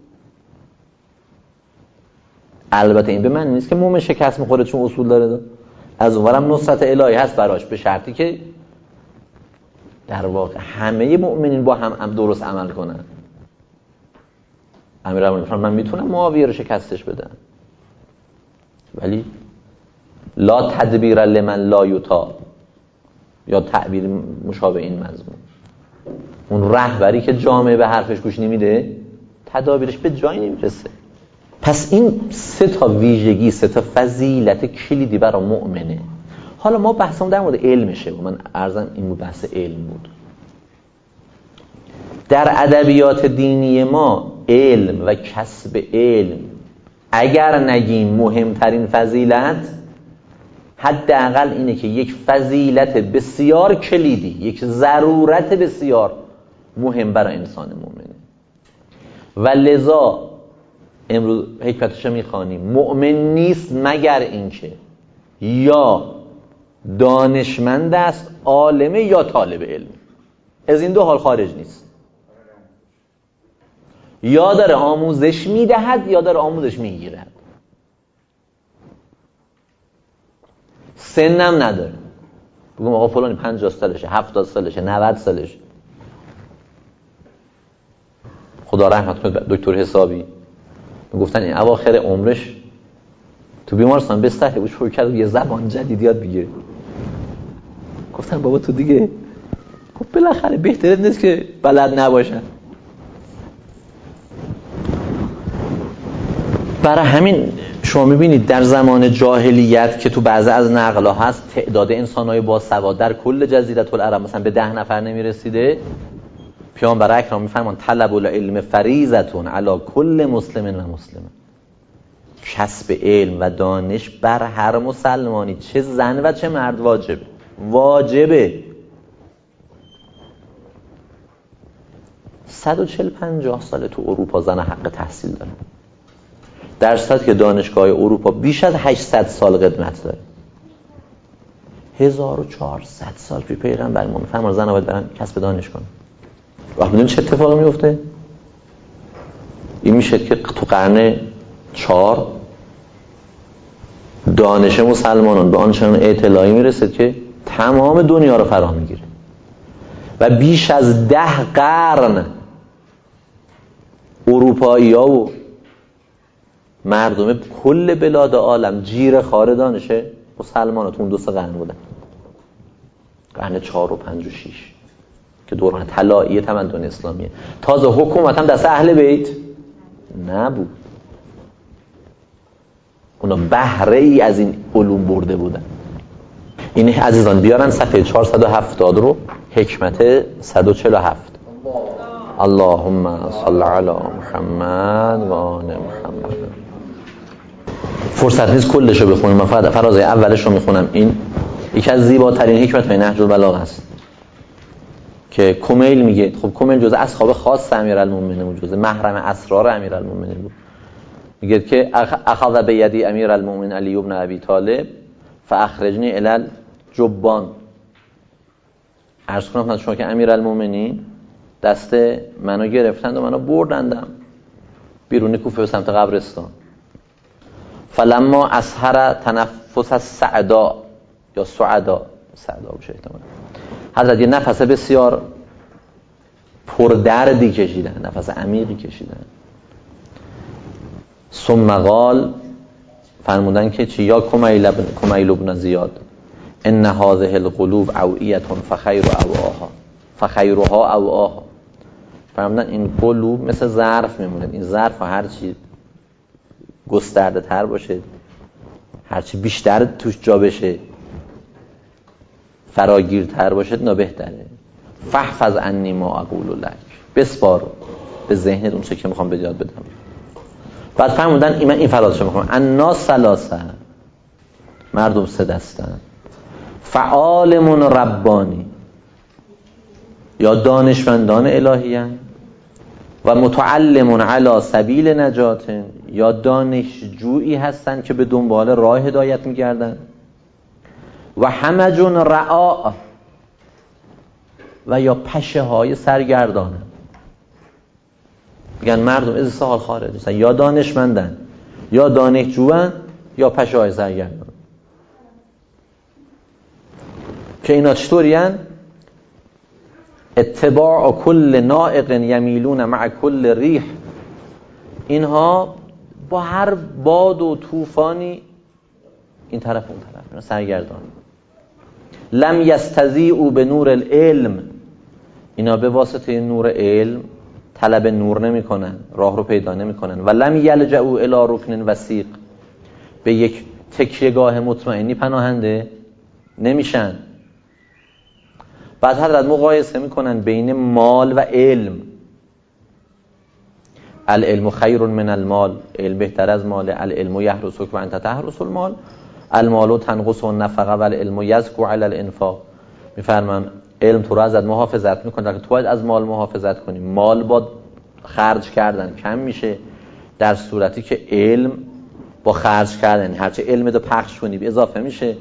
A: البته این به من نیست که مومن شکست میخوره چون اصول داره، از اونورم نصرت الهی هست براش، به شرطی که در واقع همه مؤمنین با هم, هم درست عمل کنن. امیرالمومنین من میتونم معاویه رو شکستش بدم، ولی لا تدبیر لمن لا یطاع، یا تعبیر مشابه این مضمون، اون رهبری که جامعه به حرفش گوش نمیده تدابیرش به جایی نمیرسه. پس این سه تا ویژگی، سه تا فضیلت کلیدی برای مؤمنه. حالا ما بحثمون در مورد علمشه و من عرضم این بود بحث علم بود. در ادبیات دینی ما علم و کسب علم اگر نگیم مهمترین فضیلت، حداقل اینه که یک فضیلت بسیار کلیدی، یک ضرورت بسیار مهم برای انسان مؤمنه. و لذا امروز حکمتش میخوانیم مؤمن نیست مگر اینکه یا دانشمند است، عالمه، یا طالب علم. از این دو حال خارج نیست. یا داره آموزش میدهد یا داره آموزش میگیرد. سنم نداره، بگم آقا فلانی پنجاه سالشه، هفتاد سالشه، نود سالشه. خدا رحمت کنه دکتر حسابی گفتن این اواخر عمرش تو بیمارستان بستره بود، شروع کرد یه زبان جدید یاد بگیره. گفتن بابا تو دیگه، خب بالاخره بهتره نیست که بلد نباشن. برای همین شما میبینید در زمان جاهلیت که تو بعضی از نقل‌ها هست تعداد انسان‌های باسواد در کل جزیره العرب مثلا به ده نفر نمیرسیده، پیامبر اکرم میفرمان طلب العلم فریضة علی کل مسلم و مسلمه. کسب علم و دانش بر هر مسلمانی چه زن و چه مرد واجبه. واجبه. صد و چهل پنجاه ساله تو اروپا زن حق تحصیل داره، در صورتی که دانشگاه اروپا بیش از هشتصد سال قدمت داره. هزار و چهارصد سال پیش پیغمبر ما میفرمان زن باید برن کسب دانش کنن. وقت بدون چه اتفاقی میفته؟ این میشه که تو قرن چهار دانش مسلمانان به آنچنان اطلاعی میرسه که تمام دنیا رو فرا میگیره و بیش از ده قرن اروپایی ها و مردم کل بلاد عالم جیر خار دانش مسلمان ها تو اون دو سه قرن بودن. قرن چهار و پنج و شیش که دوران طلایی تمدن اسلامیه. تازه حکومت هم دست اهل بیت نبود، اونا بهره ای از این علوم برده بودن. این عزیزان بیارن صفحه چهارصد و هفتاد رو، حکمت صد و چهل و هفت. اللهم صل علی محمد و آل محمد. فرصت نیست کلشو بخونیم، من فقط فرازه اولش رو میخونم. این یکی از زیباترین حکمت‌های نهج البلاغه است که کمیل میگه. خب کمیل جزء اصحاب خاص امیرالمومنین بود، جزء محرم اسرار امیرالمومنین بود. میگه که اخذ بیدی امیرالمومنین علی ابن ابی طالب فاخرجنی الی الجبان. عرض کنم شما که امیرالمومنین دست منو گرفتند و منو بردندم بیرون کوفه به سمت قبرستان. فلما اسهر تنفس السعدا یا سعدا سعدا بشه احتمالا، حضرت یه نفس بسیار پردردی کشیدن، نفس عمیقی کشیدن. ثم قال، فرمودن که چی؟ یا کمیل ابن کمیل ابن زیاد ان هذه القلوب اوعیه فخیر اوعاها فخیرها اوعاها. فرمودن این قلوب مثل ظرف میمونه، این ظرف هر چی گسترده تر باشه، هر چی بیشتر توش جا بشه، فراگیرتر باشه، نا بهتره. فحفظ عنی ما اقول لک، بسپار به ذهنت اون چه که میخوام به یاد بدم. بعد فرمودن این من این فرازشو میخوام، الناس ثلاثه، مردم سه دستن، فعالم ربانی یا دانشمندان الهیان، و متعلم علی سبیل نجات یا دانشجویی هستن که به دنبال راه هدایت میگردن، و همج رعاء و یا پشه های سرگردانه. میگن مردم از سال خارج هستن، یا دانشمندن یا دانشجوان یا پشه های سرگردان. که اینا چطوری هن؟ اتباع کل نائق یمیلون مع کل ریح، اینها با هر باد و طوفانی این طرف اون طرف، اینا سرگردان. لم یستضیئوا به نور العلم، اینا به واسطه نور علم طلب نور نمی کنن، راه رو پیدا نمی کنن. و لم یلجئوا الی رکن وثیق، به یک تکیهگاه مطمئنی پناهنده نمیشن. بعد حضرت مقایسه میکنن بین مال و علم. العلم خیر من المال، علم بهتر از مال. العلم یحرسک و انت تحرس المال، المال تنقص النفقه و العلم یزکو علی الانفاق. میفرمان علم تو رو ازت محافظت میکنه که تو باید از مال محافظت کنی. مال با خرج کردن کم میشه، در صورتی که علم با خرج کردن هرچه علم رو پخش کنی به اضافه میشه.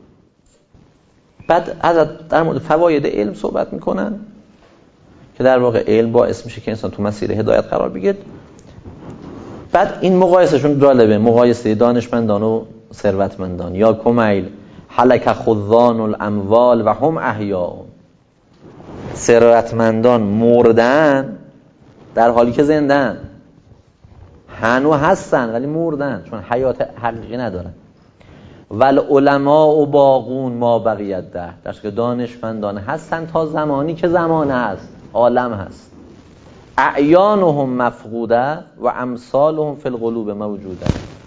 A: بعد حضرت در مورد فواید علم صحبت میکنن که در واقع علم باعث میشه که انسان تو مسیر هدایت قرار بگیره. بعد این مقایسهشون جالبه، مقایسه دانشمندان و ثروتمندان. یا کمیل حلک خذان الاموال و هم احیاء، ثروتمندان مردن در حالی که زندن، هنو هستن ولی مردن چون حیات حقیقی ندارن. ول علماء باقون ما بقیت ده، در که دانشمندان هستن تا زمانی که زمان هست، عالم هست. اعیانهم مفقوده و امثالهم فی القلوب موجوده،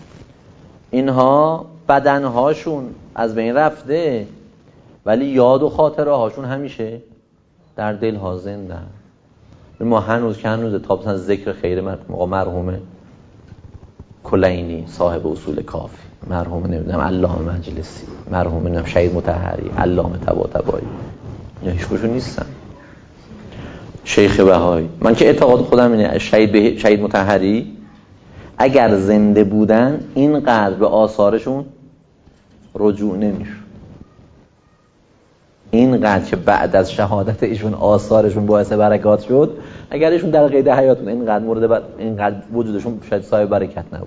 A: اینها بدنهاشون از بین رفته ولی یاد و خاطره هاشون همیشه در دل ها زنده. ما هنوز که هنوز تا مثلا ذکر خیر مرحوم کلینی صاحب اصول کافی، مرحوم نمیدونم علامه مجلسی، مرحوم نمیدونم شهید مطهری، علامه طباطبایی، اینا هیچ کدومشون نیستن. شیخ بهایی، من که اعتقاد خودم اینه شهید به... شهید مطهری اگر زنده بودن اینقدر به آثارشون رجوع نمیشه، اینقدر که بعد از شهادت ایشون آثارشون باعث برکات شد، اگر ایشون در قید حیات بود اینقدر مورد بر... اینقدر وجودشون شاید صاحب برکت نبود.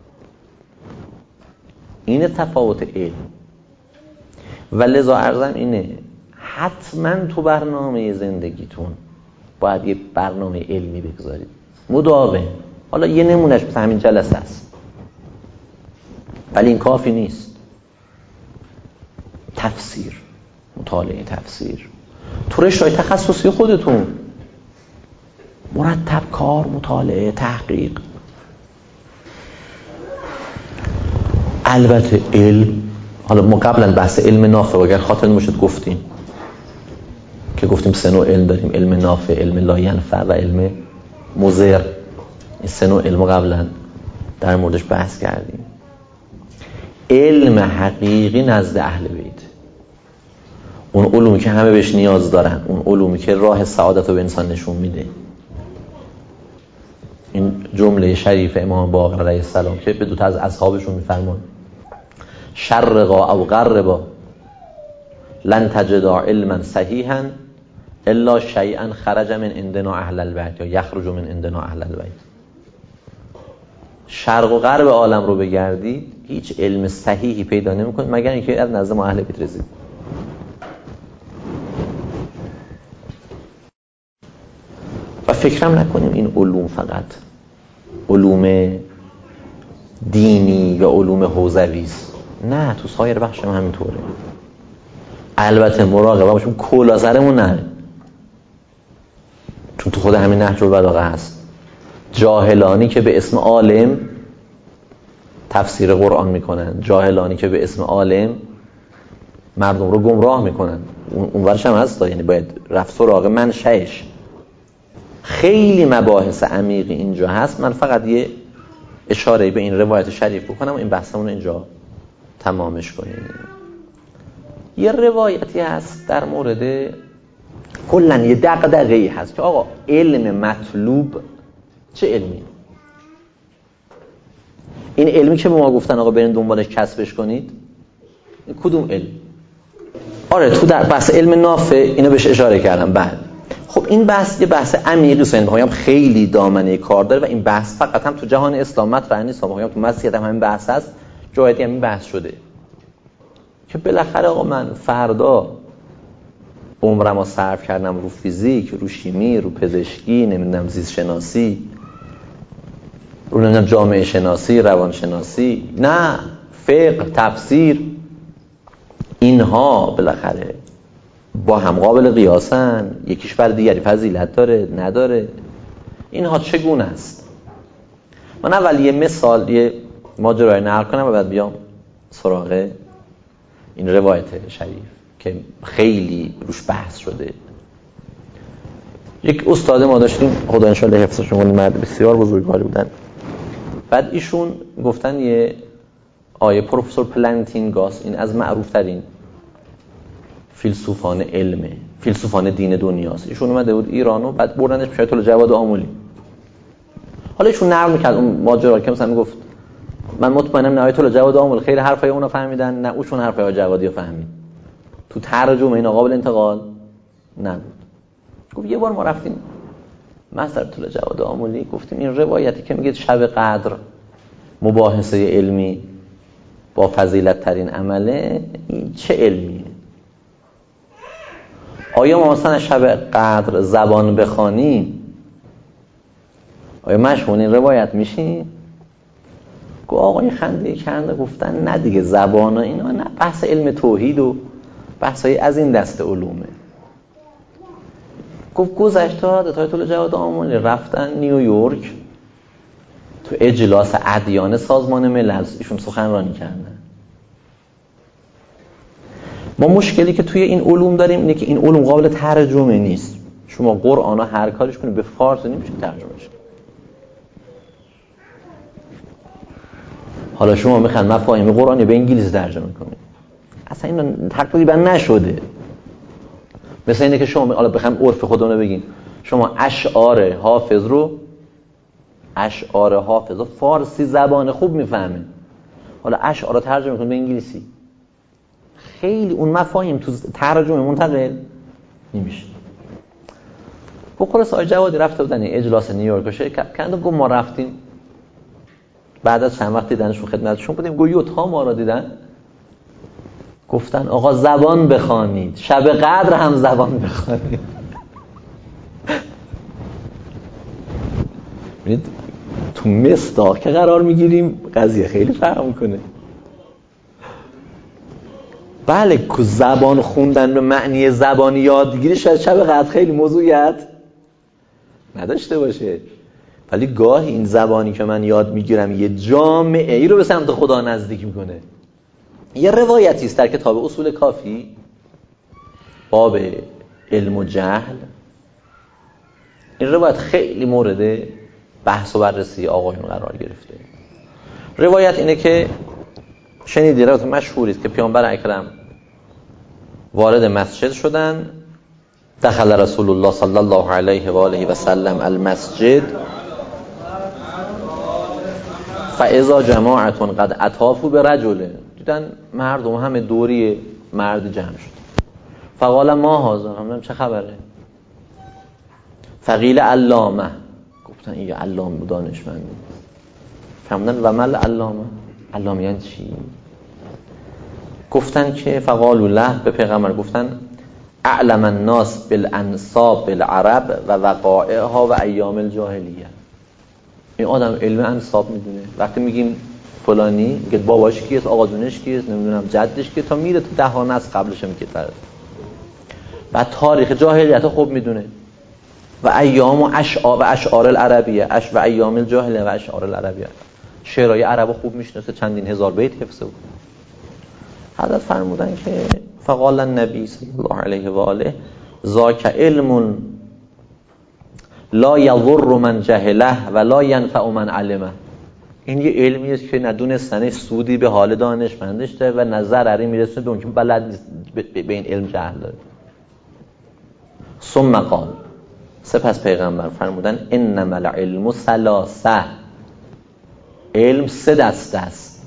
A: این تفاوت علم. و لذا عرضم اینه حتما تو برنامه زندگیتون باید یه برنامه علمی بگذارید مداوم. حالا یه نمونهش مثل همین جلسه است ولی این کافی نیست. تفسیر، مطالعه تفسیر تو رشته‌های تخصصی خودتون، مرتب کار، مطالعه، تحقیق. البته علم، حالا ما قبلا بحث علم نافع اگر خاطر نباشید گفتیم که گفتیم سه نوع علم داریم، علم نافع، علم لا ینفع و علم مضر. این سه نوع علم قبلا در موردش بحث کردیم. علم حقیقی نزد اهل بیت، اون علومی که همه بهش نیاز دارن، اون علومی که راه سعادت رو به انسان نشون میده. این جمله شریف امام باقر علیه السلام که به دو تا از اصحابشون میفرمان شرقا او غربا لن تجدا علما صحیحا الا شیئا خرج من عندنا اهل البیت یا یخرج من عندنا اهل البیت. شرق و غرب عالم رو بگردید هیچ علم صحیحی پیدا نمی‌کنید مگر اینکه از نزد ما اهل بیت رسید. و فکرم نکنیم این علوم فقط علوم دینی یا علوم حوزوی است. نه، تو سایر بخش هم همینطوره. البته مراقبه باشیم کلا سرمون نه، چون تو خود همین نهج البلاغه هست جاهلانی که به اسم عالم تفسیر قرآن میکنن، جاهلانی که به اسم عالم مردم رو گمراه میکنن. اون ورش هم هست، یعنی باید رفت سراغ منشأش. خیلی مباحث عمیقی اینجا هست. من فقط یه اشاره به این روایت شریف بکنم و این بحثمون اینجا تمامش کنیم. یه روایتی هست در مورد کلن یه دغدغه‌ای هست که آقا علم مطلوب چه علمی؟ این علمی که به ما گفتن آقا برین دنبالش کسبش کنید، این کدوم علم؟ آره تو در بحث علم نافع اینو بهش اشاره کردم. بعد خب این بحث یه بحث عمیقی است، یعنی میگم خیلی دامنه کار داره و این بحث فقط هم تو جهان اسلام مطرح نیست، میگم تو مسیحیت هم همین بحث هست، جایدی هم این بحث شده که بالاخره آقا من فردا عمرمو صرف کردم رو فیزیک، رو شیمی، رو پزشکی، نمیدونم زیست شناسی، رو نمیدونم جامعه شناسی، روان شناسی، نه فقه، تفسیر، اینها بالاخره با هم قابل قیاسن، یکیش بر دیگری فضیلت داره نداره، اینها چگونه است؟ من اول یه مثال یه ماجرای نقل کنم و بعد بیام سراغ این روایت شریف که خیلی روش بحث شده. یک استاد ما داشتیم، خدا انشالله حفظش کنه، مرد بسیار بزرگواری بودن. بعد ایشون گفتن یه آیه پروفسور پلانتینگاس، این از معروف ترین فیلسوفان علمه، فیلسوفان دین دنیاست. ایشون اومده بود ایران و بعد بردنش پیش آیت الله جواد آملی. حالا ایشون نقل می‌کرد اون ماجرا که مثلا میگفت من مطمئنم نه آیت الله جواد آمل خیلی حرفای اونو فهمیدن، نه اوشون حرفای جوادی رو فهمید. تو ترجمه اینا قابل انتقال نبود. گفت یه بار ما رفتیم مسجد آیت الله جواد آملی، گفتیم این روایتی که میگه شب قدر مباحثه علمی با فضیلت ترین عمله، این چه علمیه؟ آیا ما مثلا شب قدر زبان بخوانیم آیا مشمول این روایت میشیم؟ گفت آقای خنده کنده گفتن نه دیگه، زبان و اینا نه، بحث علم توحید و بحثای از این دست علومه. گفت گذشته آیت الله جواد آملی رفتن نیویورک تو اجلاس ادیان سازمان ملل ایشون سخنرانی کردن. ما مشکلی که توی این علوم داریم اینه که این علوم قابل ترجمه نیست. شما قرآن رو هر کارش کنید به فارسی نمیشه ترجمهش. حالا شما میخواین مفاهیم قرآنی به انگلیسی ترجمه کنید، اصلا این تقریبا نشده. مثل اینه که شما حالا بخوایم عرف خودمون رو بگیم، شما اشعار حافظ رو اشعار حافظ رو فارسی زبان خوب میفهمه، حالا اشعار رو ترجمه کنید به انگلیسی، خیلی اون مفاهیم تو ترجمه منتقل نمیشه. خلاص آقای جوادی رفته بودن اجلاس نیویورک رو شرکت کردن و گفت ما رفتیم بعد از چند وقت دیدنشون خدمتشون بودیم، گویوت ها ما را دیدن گفتن آقا زبان بخوانید، شب قدر هم زبان بخوانید. ببینید تو مصداق که قرار میگیریم قضیه خیلی فرق میکنه. بله که زبان خوندن به معنی زبانی یادگیری شاید شب قدر خیلی موضوعیت نداشته باشه، ولی گاهی این زبانی که من یاد میگیرم یه جامعه ای رو به سمت خدا نزدیک میکنه. یه روایتی است در کتاب اصول کافی باب علم و جهل، این روایت خیلی مورد بحث و بررسی آقایون قرار گرفته. روایت اینه که شنیدی، روایت مشهوری است که پیامبر اکرم وارد مسجد شدن، دخل رسول الله صلی الله علیه و آله و سلم المسجد فاذا جماعه قد اطافوا برجل، دیدن مردم همه دوری مرد جمع شد. فقال ما هذا، هم چه خبره؟ فقیل علامه، گفتن این علامه دانشمند. فرمودن و مل علامه، علامه یعنی چی؟ گفتن که فقالوا له، به پیغمبر گفتن اعلم الناس بالانصاب بالعرب و وقائعها و ایام الجاهلیه. این آدم علم انصاب میدونه. وقتی میگیم فلانی، میگه باباش کیست، آقا جونش کیست، نمیدونم جدش کیست، تا میره تو ده ها نسل قبلش میگه طرف. بعد تاریخ جاهلیت خوب میدونه و ایام و اشعار و اشعار العربیه، اش و ایام الجاهلیه و اشعار العربیه. شعرهای عرب خوب میشناسه، چندین هزار بیت حفظه بود. حضرت فرمودن که فقال النبی صلی الله علیه و آله ذاک علم لا یضر من جهله و لا ینفع من علمه. این یه علمی است که ندونستنش سودی به حال دانشمندش داره و نه ضرری میرسونه به اون که بلد نیست به این علم جهل داره. ثم قال، سپس پیغمبر فرمودن انما العلم ثلاثه، علم سه دسته است.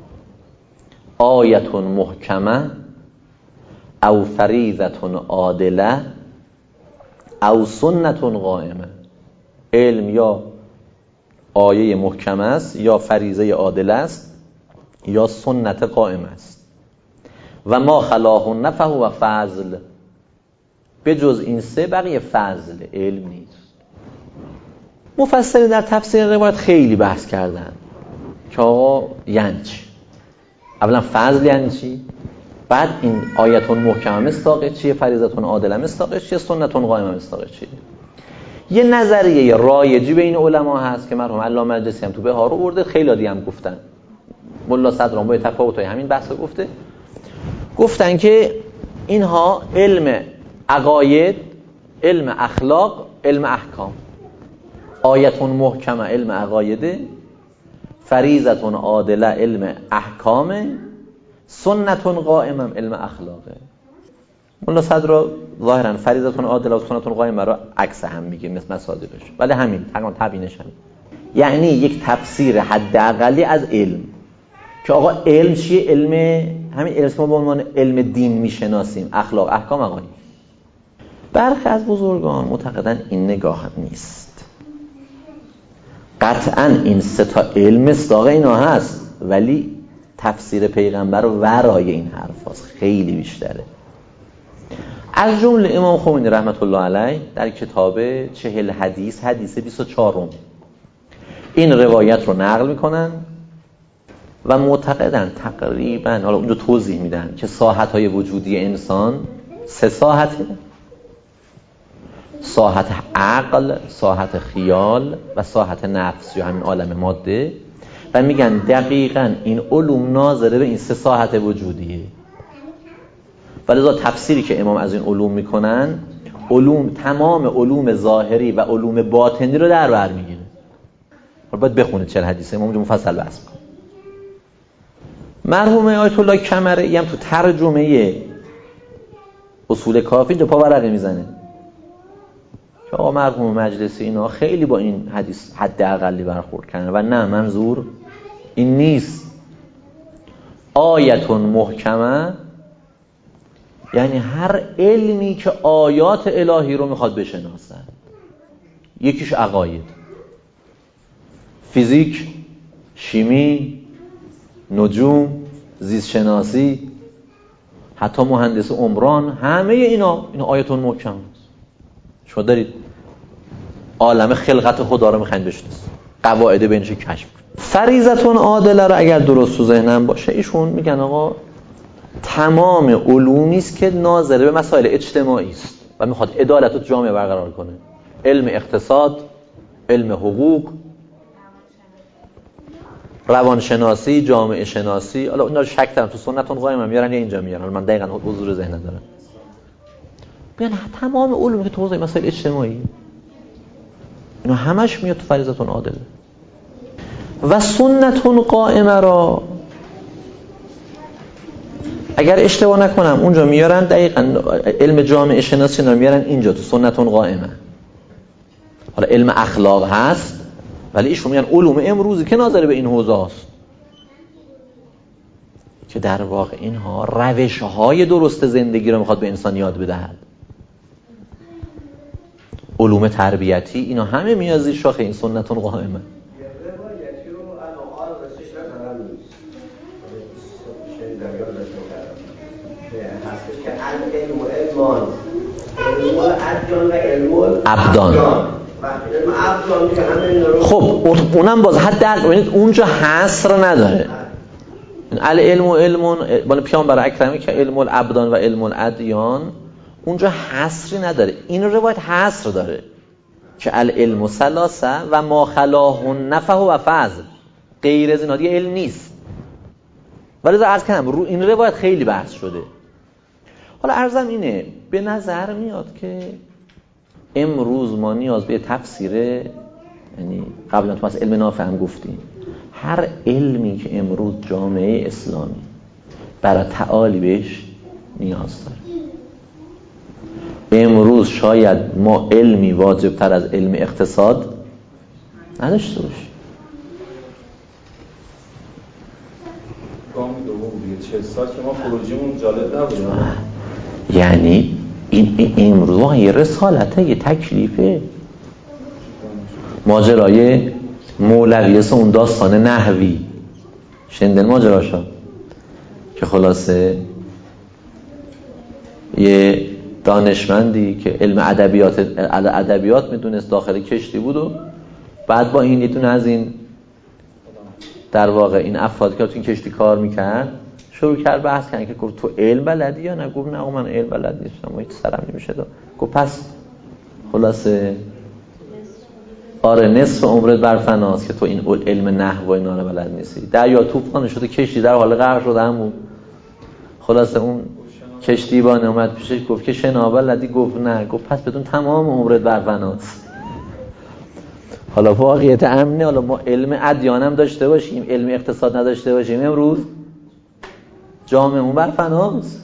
A: آیه محکمه او فریضه عادله او سنت قائمه. علم یا آیه محکم است، یا فریضه عادله است، یا سنت قائم است. و ما خلاهن فهو فضل، به جز این سه بقیه فضل، علم نیست. مفسرین در تفسیر روایت خیلی بحث کردن که آقا یعنی چی؟ اولا فضل یعنی چی؟ بعد این آیتون محکمه مستاقه چیه؟ فریضتون عادله مستاقه چیه؟ سنتون قائمه مستاقه چیه؟ یه نظریه رایجی بین علما هست که مرحوم علامه مجلسی هم تو بهار رو برده، خیلی دیگه هم گفتن. ملا صدران با تفاوتای همین بحث گفته. گفتن که اینها علم عقاید، علم اخلاق، علم احکام. آیتون محکمه علم عقایده، فریضتون عادله علم احکامه، سنتون قائمه علم اخلاقه. ملا صدر ظاهرا فریضتون عادله و سنتون قائمه رو عکس هم میگه مثل مصادیقش، ولی همین تقریبا تبیینش همین. یعنی یک تفسیر حداقلی از علم که آقا علم چیه؟ علم همین علم ما به عنوان علم دین میشناسیم، اخلاق، احکام، عقاید. برخی از بزرگان معتقدن این نگاه نیست. قطعا این سه تا علم مصداق اینا هست، ولی تفسیر پیغمبر ورای این حرف هست، خیلی بیشتره. از جمله امام خمینی رحمت الله علیه در کتاب چهل حدیث، حدیث بیست و چهارم این روایت رو نقل میکنن و معتقدن تقریبا، حالا اونجا توضیح میدن که ساحت‌های وجودی انسان سه ساحته: ساحت عقل، ساحت خیال و ساحت نفس یا همین عالم ماده، و میگن دقیقاً این علوم ناظره به این سه ساحت وجودیه. ولذا تفسیری که امام از این علوم میکنن، علوم تمام علوم ظاهری و علوم باطنی رو در بر میگیره. باید بخونید چهل حدیث امام، اونجا مفصل بحث میکنه. مرحوم آیت الله کمرئی هم تو ترجمه اصول کافی اینجا پاورقی میزنه که آقا مرحوم مجلسی اینا خیلی با این حدیث حداقلی برخورد کردن و نه، منظور این نیست. آیتون محکمه یعنی هر علمی که آیات الهی رو میخواد بشناسه. یکیش عقاید، فیزیک، شیمی، نجوم، زیست شناسی، حتی مهندس عمران، همه اینا اینا آیتون محکم است. شما دارید عالم خلقت خدا رو میخواین بشناسید، قواعد بینش کشف کنید. فریضتون عادله رو اگر درست تو ذهنم باشه، ایشون میگن آقا تمام علومی است که ناظر به مسائل اجتماعی است و میخواد عدالت و جامعه برقرار کنه. علم اقتصاد، علم حقوق، روانشناسی، جامعه شناسی. حالا اینا رو شک دارم تو سنتون قائمه میارن یا اینجا میارن، حالا من دقیقاً حضور ذهن ندارم. بیان تمام علومی که تو حوزه مسائل اجتماعی، اینا همش میاد تو فریضتون عادله. و سنتون قائمه را اگر اشتباه نکنم اونجا میارن دقیقاً علم جامعه شناسی رو میارن اینجا تو سنتون قائمه. حالا علم اخلاق هست، ولی ایشون میگن علوم امروزی که ناظر به این حوزه است که در واقع اینها روش‌های درست زندگی رو میخواد به انسان یاد بدهد. علوم تربیتی، اینا همه میاد زیر شاخه این سنتون قائمه.
C: هستش که علم و علمان علم الادیان و علم
A: الابدان. خب اونم باز حد در اونجا حصر نداره. العلم و علم بالا پیامبر اکرمی که علم الابدان و علم الادیان اونجا حصری نداره. این روایت حصر داره که العلم ثلاثه و ما خلاه نفح و فضل، غیر از اینا دیگه علم نیست. ولی از عرض کنم رو این روایت خیلی بحث شده. حالا عرضم اینه، به نظر میاد که امروز ما نیاز به تفسیره، یعنی قبلا تو از علم نافع هم گفتیم، هر علمی که امروز جامعه اسلامی برای تعالی بهش نیاز داره. امروز شاید ما علمی واجب تر از علم اقتصاد نداشته باشیم.
B: گام دوم دیگه چه سال که ما پروژمون جالب نبود.
A: یعنی این, این امروز واقعا یه رسالته، یه تکلیفه. ماجرای مولویه اون داستان نحوی شندن ماجراشا که خلاصه یه دانشمندی که علم ادبیات ادبیات میدونست داخل کشتی بود و بعد با این یتون از این در واقع این افرادی که تو این کشتی کار میکرد شروع کرد بحث کردن که گفت تو علم بلدی یا نه؟ گفت نه من علم بلد نیستم، هیچ سرم نمیشه داد. گفت پس خلاصه آره نصف عمرت بر فناست که تو این علم نحو و اینا رو بلد نیستی. دریا طوفان شده، کشتی در حال غرق شده همون. خلاصه اون کشتیبان اومد پیشش گفت که شنا بلدی؟ گفت نه. گفت پس بدون تمام عمرت بر فناست. حالا واقعیت امنه، حالا ما علم ادیان هم داشته باشیم، علم اقتصاد نداشته باشیم، امروز جامعه‌مون بر فناست.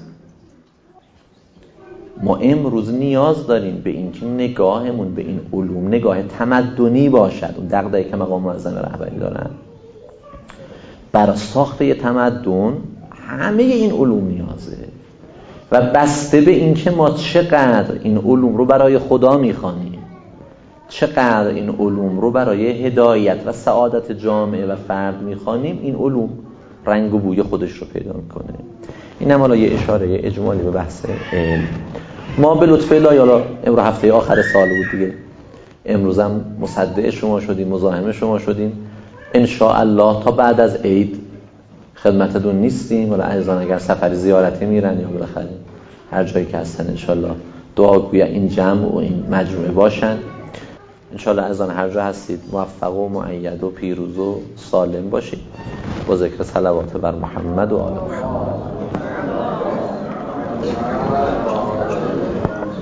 A: ما امروز نیاز داریم به این که نگاهمون به این علوم نگاه تمدنی باشد. اون دغدغه‌ای که مقام معظم رهبری دارن برای ساخت یه تمدن همه این علوم نیازه و بسته به این که ما چقدر این علوم رو برای خدا میخوانیم، چقدر این علوم رو برای هدایت و سعادت جامعه و فرد میخوانیم، این علوم رنگ و بوی خودش رو پیدا میکنه. این هم حالا یه اشاره اجمالی به بحث علم. ما به لطف الله حالا امروز هفته آخر سال بود دیگه، امروز هم مصدق شما شدیم، مزاحم شما شدیم. ان شاء الله تا بعد از عید خدمتتون نیستیم. ولی عزیزان اگر سفر زیارتی میرن یا بالاخره هر جایی که هستن ان شاء الله دعاگوی این جمع و این مجموعه باشن. ان شاء الله عزیزان هر جا هستید موفق و مؤید و پیروز و سالم باشید با ذکر صلوات بر محمد و آل محمد.